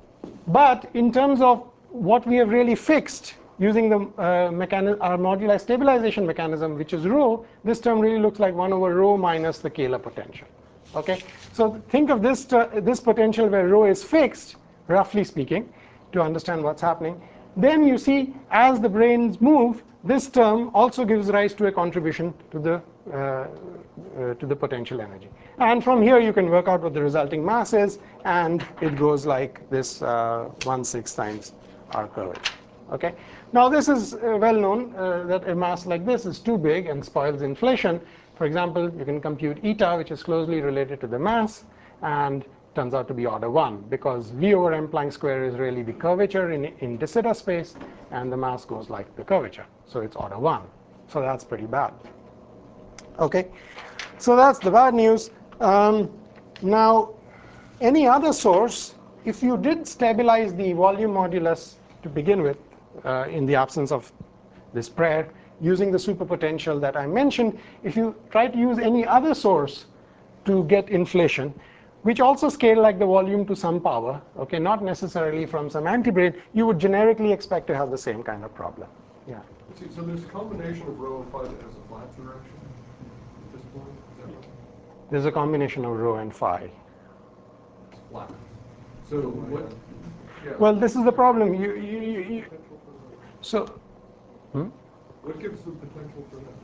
But in terms of what we have really fixed using the uh, mechani- our moduli stabilization mechanism, which is rho, this term really looks like one over rho minus the Kähler potential. Okay, so think of this this potential where rho is fixed, roughly speaking, to understand what's happening. Then you see, as the branes move, this term also gives rise to a contribution to the uh, uh, to the potential energy. And from here you can work out what the resulting mass is, and it goes like this uh, one sixth times r curvature. Okay. Now this is uh, well known uh, that a mass like this is too big and spoils inflation. For example, you can compute eta, which is closely related to the mass, and turns out to be order one, because v over m Planck square is really the curvature in, in de Sitter space, and the mass goes like the curvature. So it's order one. So that's pretty bad. Okay, so that's the bad news. Um, now, any other source, if you did stabilize the volume modulus to begin with, uh, in the absence of this pair, using the superpotential that I mentioned, if you try to use any other source to get inflation, which also scale like the volume to some power, okay, not necessarily from some antibrane, you would generically expect to have the same kind of problem. Yeah. See, so there's a combination of rho and phi that has a flat direction at this point. Is that right? There's a combination of rho and phi. It's flat. So what? Yeah. Well, this is the problem. You, you, you, you so. Hmm? What gives the potential for that?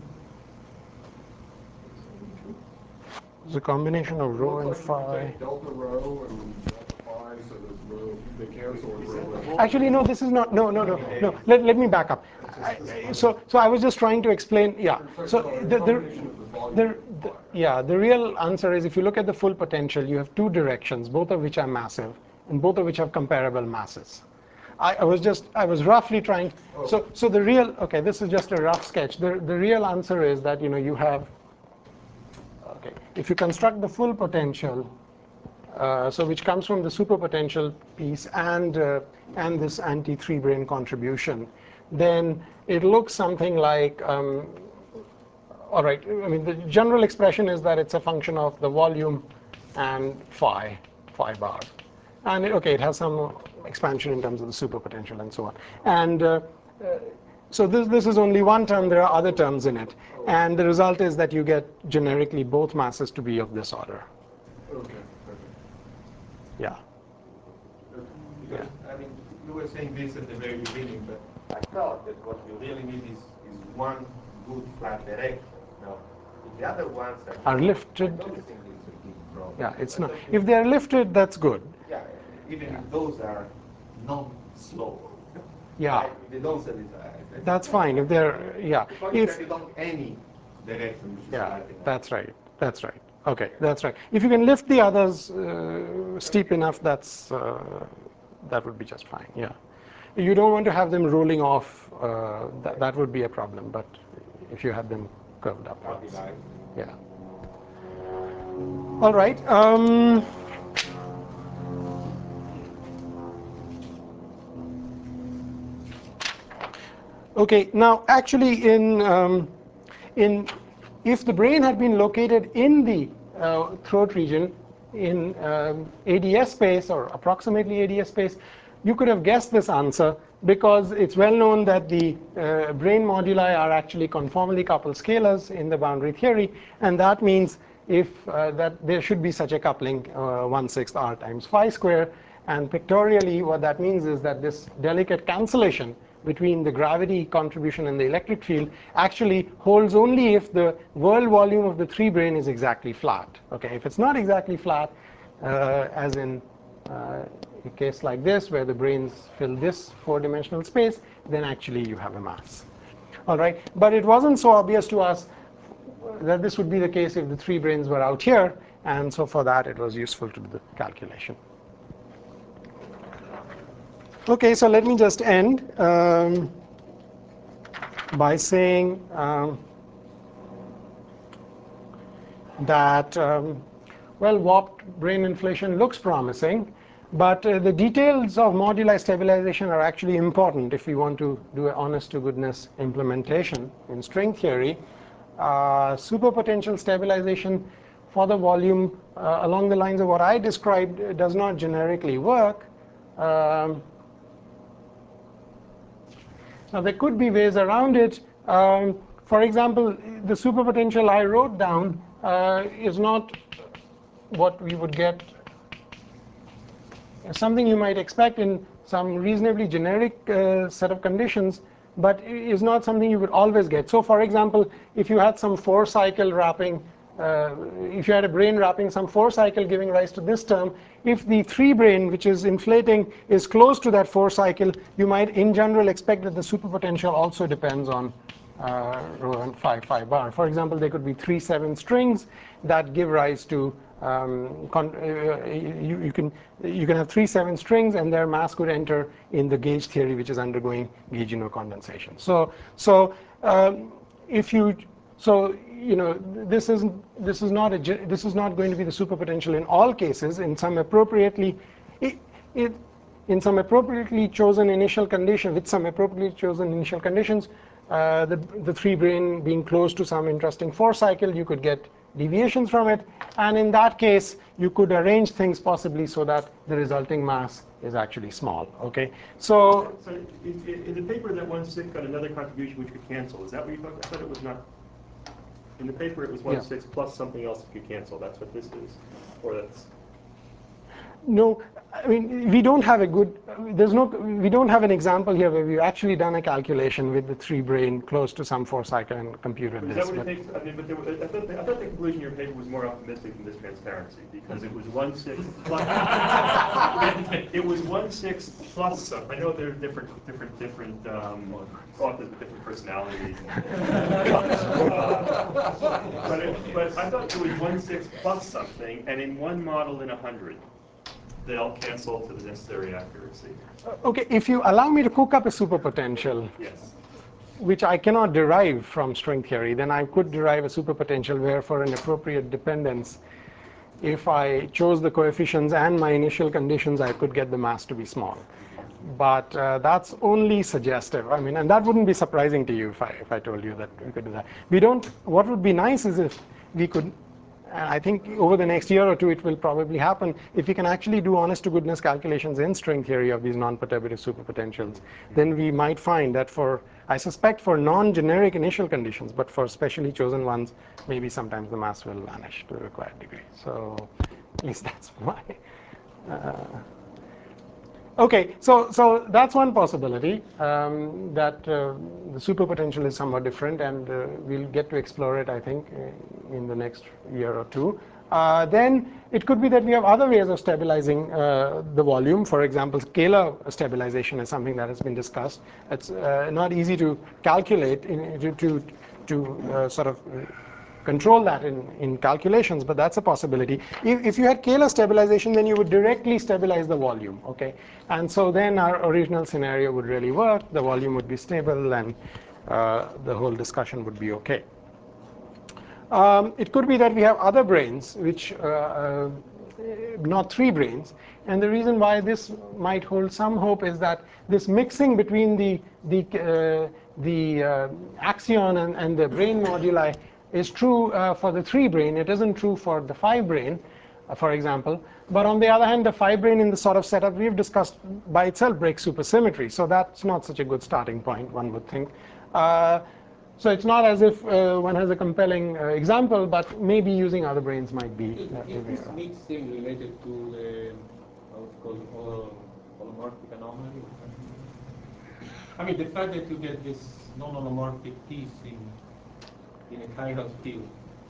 It's a combination of rho and It looks like phi. you take delta rho and delta phi, so there's rho, they cancel and rho. Actually, no, this is not. No, no, no, no. Let, let me back up. I, so, so I was just trying to explain. Yeah. So the, the, the, the yeah, the real answer is if you look at the full potential, you have two directions, both of which are massive, and both of which have comparable masses. I, I was just, I was roughly trying. So, so the real. Okay, this is just a rough sketch. The the real answer is that you know you have. Okay, if you construct the full potential, uh, so which comes from the superpotential piece and uh, and this anti-three brane contribution, then it looks something like. Um, all right, I mean the general expression is that it's a function of the volume and phi, phi bar, and it, okay, it has some expansion in terms of the superpotential and so on, and. Uh, uh, So this, this is only one term. There are other terms in it. And the result is that you get generically both masses to be of this order. Okay, perfect. Yeah. Because, I mean, you were saying this at the very beginning, but I thought that what you really need is, is one good flat direction. Now, if the other ones are, Are lifted. I don't think it's a big problem. Yeah, it's I not. don't If think- they're lifted, that's good. Yeah, even if those are non-slow. Yeah. Like, the non-set is, uh, That's fine. If they're, yeah. Because If, you don't any direction, which is yeah, flat enough. that's right. That's right. Okay, that's right. If you can lift the others uh, steep enough, that's uh, that would be just fine. Yeah. You don't want to have them rolling off. Uh, that that would be a problem. But if you had them curved upwards, yeah. All right. Um, okay. Now, actually, in um, in if the brain had been located in the uh, throat region in um, A D S space or approximately A D S space, you could have guessed this answer because it's well known that the uh, brain moduli are actually conformally coupled scalars in the boundary theory, and that means if uh, that there should be such a coupling, uh, one sixth r times phi square, and pictorially what that means is that this delicate cancellation between the gravity contribution and the electric field actually holds only if the world volume of the three brain is exactly flat. Okay, if it's not exactly flat, uh, as in uh, a case like this where the brains fill this four-dimensional space, then actually you have a mass. All right, but it wasn't so obvious to us that this would be the case if the three brains were out here, and so for that it was useful to do the calculation. Okay, so let me just end um, by saying um, that, um, well, warped brain inflation looks promising, but uh, the details of moduli stabilization are actually important if we want to do an honest-to-goodness implementation in string theory. Uh, superpotential stabilization for the volume uh, along the lines of what I described uh, does not generically work. Um, Now, there could be ways around it. Um, for example, the superpotential I wrote down uh, is not what we would get, something you might expect in some reasonably generic uh, set of conditions, but is not something you would always get. So, for example, if you had some four-cycle wrapping, uh, if you had a brain wrapping some four-cycle giving rise to this term, if the three brain, which is inflating, is close to that four-cycle, you might, in general, expect that the superpotential also depends on uh, rho and phi phi bar. For example, there could be three seven strings that give rise to um, con uh, you, you can you can have three seven strings, and their mass could enter in the gauge theory, which is undergoing Gaugino condensation. So so um, if you so you know this isn't this is not a this is not going to be the superpotential in all cases. In some appropriately it, it in some appropriately chosen initial condition with some appropriately chosen initial conditions, uh, the the three brain being close to some interesting four cycle, you could get deviations from it, and in that case you could arrange things possibly so that the resulting mass is actually small. Okay, so So in, in the paper, that one six got another contribution which could cancel. Is that what you thought? I thought it was not. In the paper, it was one six yeah. plus something else that could cancel. That's what this is, or that's. No, I mean, we don't have a good, there's no, we don't have an example here where we've actually done a calculation with the three brain close to some four cycle and computed But is this. that what But it takes? I mean, but there, I, thought the, I thought the conclusion in your paper was more optimistic than this transparency, because it was one six plus. It was one six plus some. I know there are different, different, different um, authors with different personalities. uh, but, it, but I thought it was one six plus something, and in one model in a hundred. They all cancel to the necessary accuracy. okay, if you allow me to cook up a superpotential, Yes. which I cannot derive from string theory, then I could derive a superpotential where for an appropriate dependence, if I chose the coefficients and my initial conditions, I could get the mass to be small. But uh, that's only suggestive. I mean, and that wouldn't be surprising to you if I, if I told you that we could do that. We don't, what would be nice is if we could, and I think over the next year or two it will probably happen, if we can actually do honest to goodness calculations in string theory of these non-perturbative superpotentials, then we might find that for I suspect for non-generic initial conditions, but for specially chosen ones, maybe sometimes the mass will vanish to the required degree. So at least that's my. Uh, okay, so so that's one possibility, um, that uh, the superpotential is somewhat different, and uh, we'll get to explore it, I think, in the next year or two. Uh, then it could be that we have other ways of stabilizing uh, the volume. For example, scalar stabilization is something that has been discussed. It's uh, not easy to calculate, in, to, to, to uh, sort of control that in, in calculations, but that's a possibility. If, if you had Kähler stabilization, then you would directly stabilize the volume, okay? And so then our original scenario would really work. The volume would be stable, and uh, the whole discussion would be okay. Um, it could be that we have other branes, which uh, uh, not three branes. And the reason why this might hold some hope is that this mixing between the, the, uh, the uh, axion and, and the brane moduli is true uh, for the three brane. It isn't true for the five brane, uh, for example. But on the other hand, the five brane in the sort of setup we've discussed by itself breaks supersymmetry. So that's not such a good starting point, one would think. Uh, So it's not as if uh, one has a compelling uh, example, but maybe using other branes might be. Is, Uh, is this mixing related to the what's called hol- holomorphic anomaly? I mean, the fact that you get this non-holomorphic piece in in a chiral field.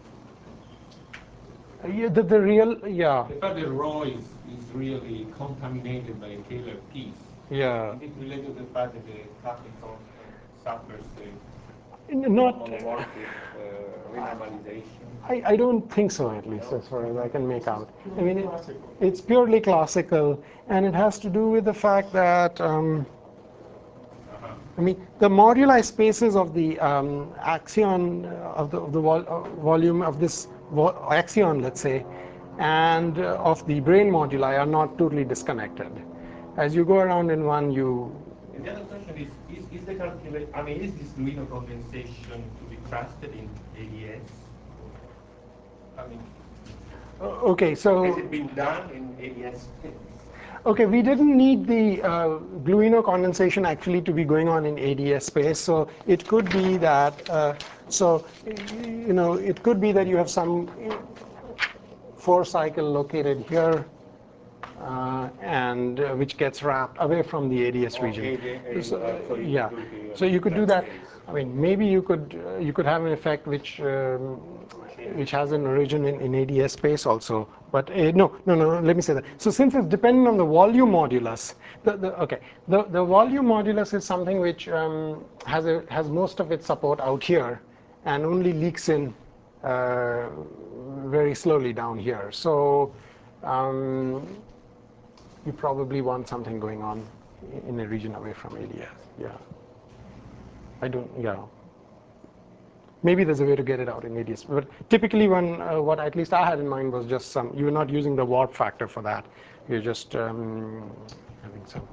Uh, yeah, the, the real, yeah. The fact that rho is, is really contaminated by a Kähler piece. Yeah. Is it related to the fact that the Kaplan constant suffers the Not, holomorphic uh, renormalization? I, I don't think so, at least, as far as I can make out. I mean, it, it's purely classical, and it has to do with the fact that, um, I mean, the moduli spaces of the um, axion of the, of the vol uh, volume of this vo axion, let's say, and uh, of the brane moduli are not totally disconnected. As you go around in one, you. And the other question is: Is, is the calculation? I mean, is this Duino condensation to be trusted in A D S? I mean, Uh, okay, so. has it been done in A D S? Okay, we didn't need the uh, Gluino condensation actually to be going on in A D S space. So it could be that, uh, so, you know, it could be that you have some four cycle located here, uh, and uh, which gets wrapped away from the A D S Oh, region. A D S, So, uh, so you yeah, could do it, uh, so you could do flat that. space. I mean, maybe you could uh, you could have an effect which um, which has an origin in, in A D S space also. But uh, no, no, no, let me say that. So since it's dependent on the volume modulus, the, the, okay, the, the volume modulus is something which um, has, a, has most of its support out here and only leaks in uh, very slowly down here. So um, you probably want something going on in a region away from A D S. Yeah. I don't, yeah. Maybe there's a way to get it out in A D S. But typically, when, uh, what at least I had in mind was just some, you're not using the warp factor for that. You're just um, having some.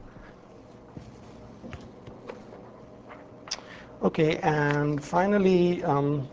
Okay, and finally, um,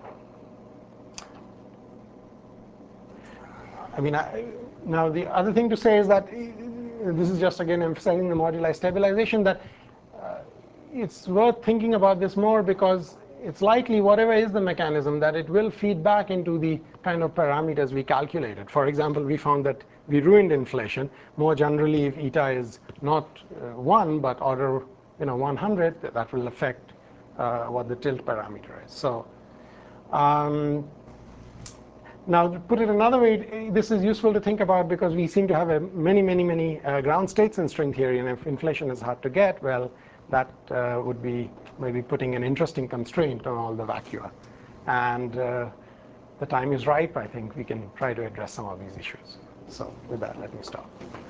I mean, I, now the other thing to say is that uh, this is just again emphasizing the moduli stabilization, that uh, it's worth thinking about this more because it's likely, whatever is the mechanism, that it will feed back into the kind of parameters we calculated. For example, we found that we ruined inflation. More generally, if eta is not uh, one, but order you know one hundred, that will affect uh, what the tilt parameter is. So um, now, to put it another way, this is useful to think about because we seem to have a many, many, many uh, ground states in string theory, and if inflation is hard to get, well, that uh, would be maybe putting an interesting constraint on all the vacua. And uh, the time is ripe. I think we can try to address some of these issues. So with that, let me stop.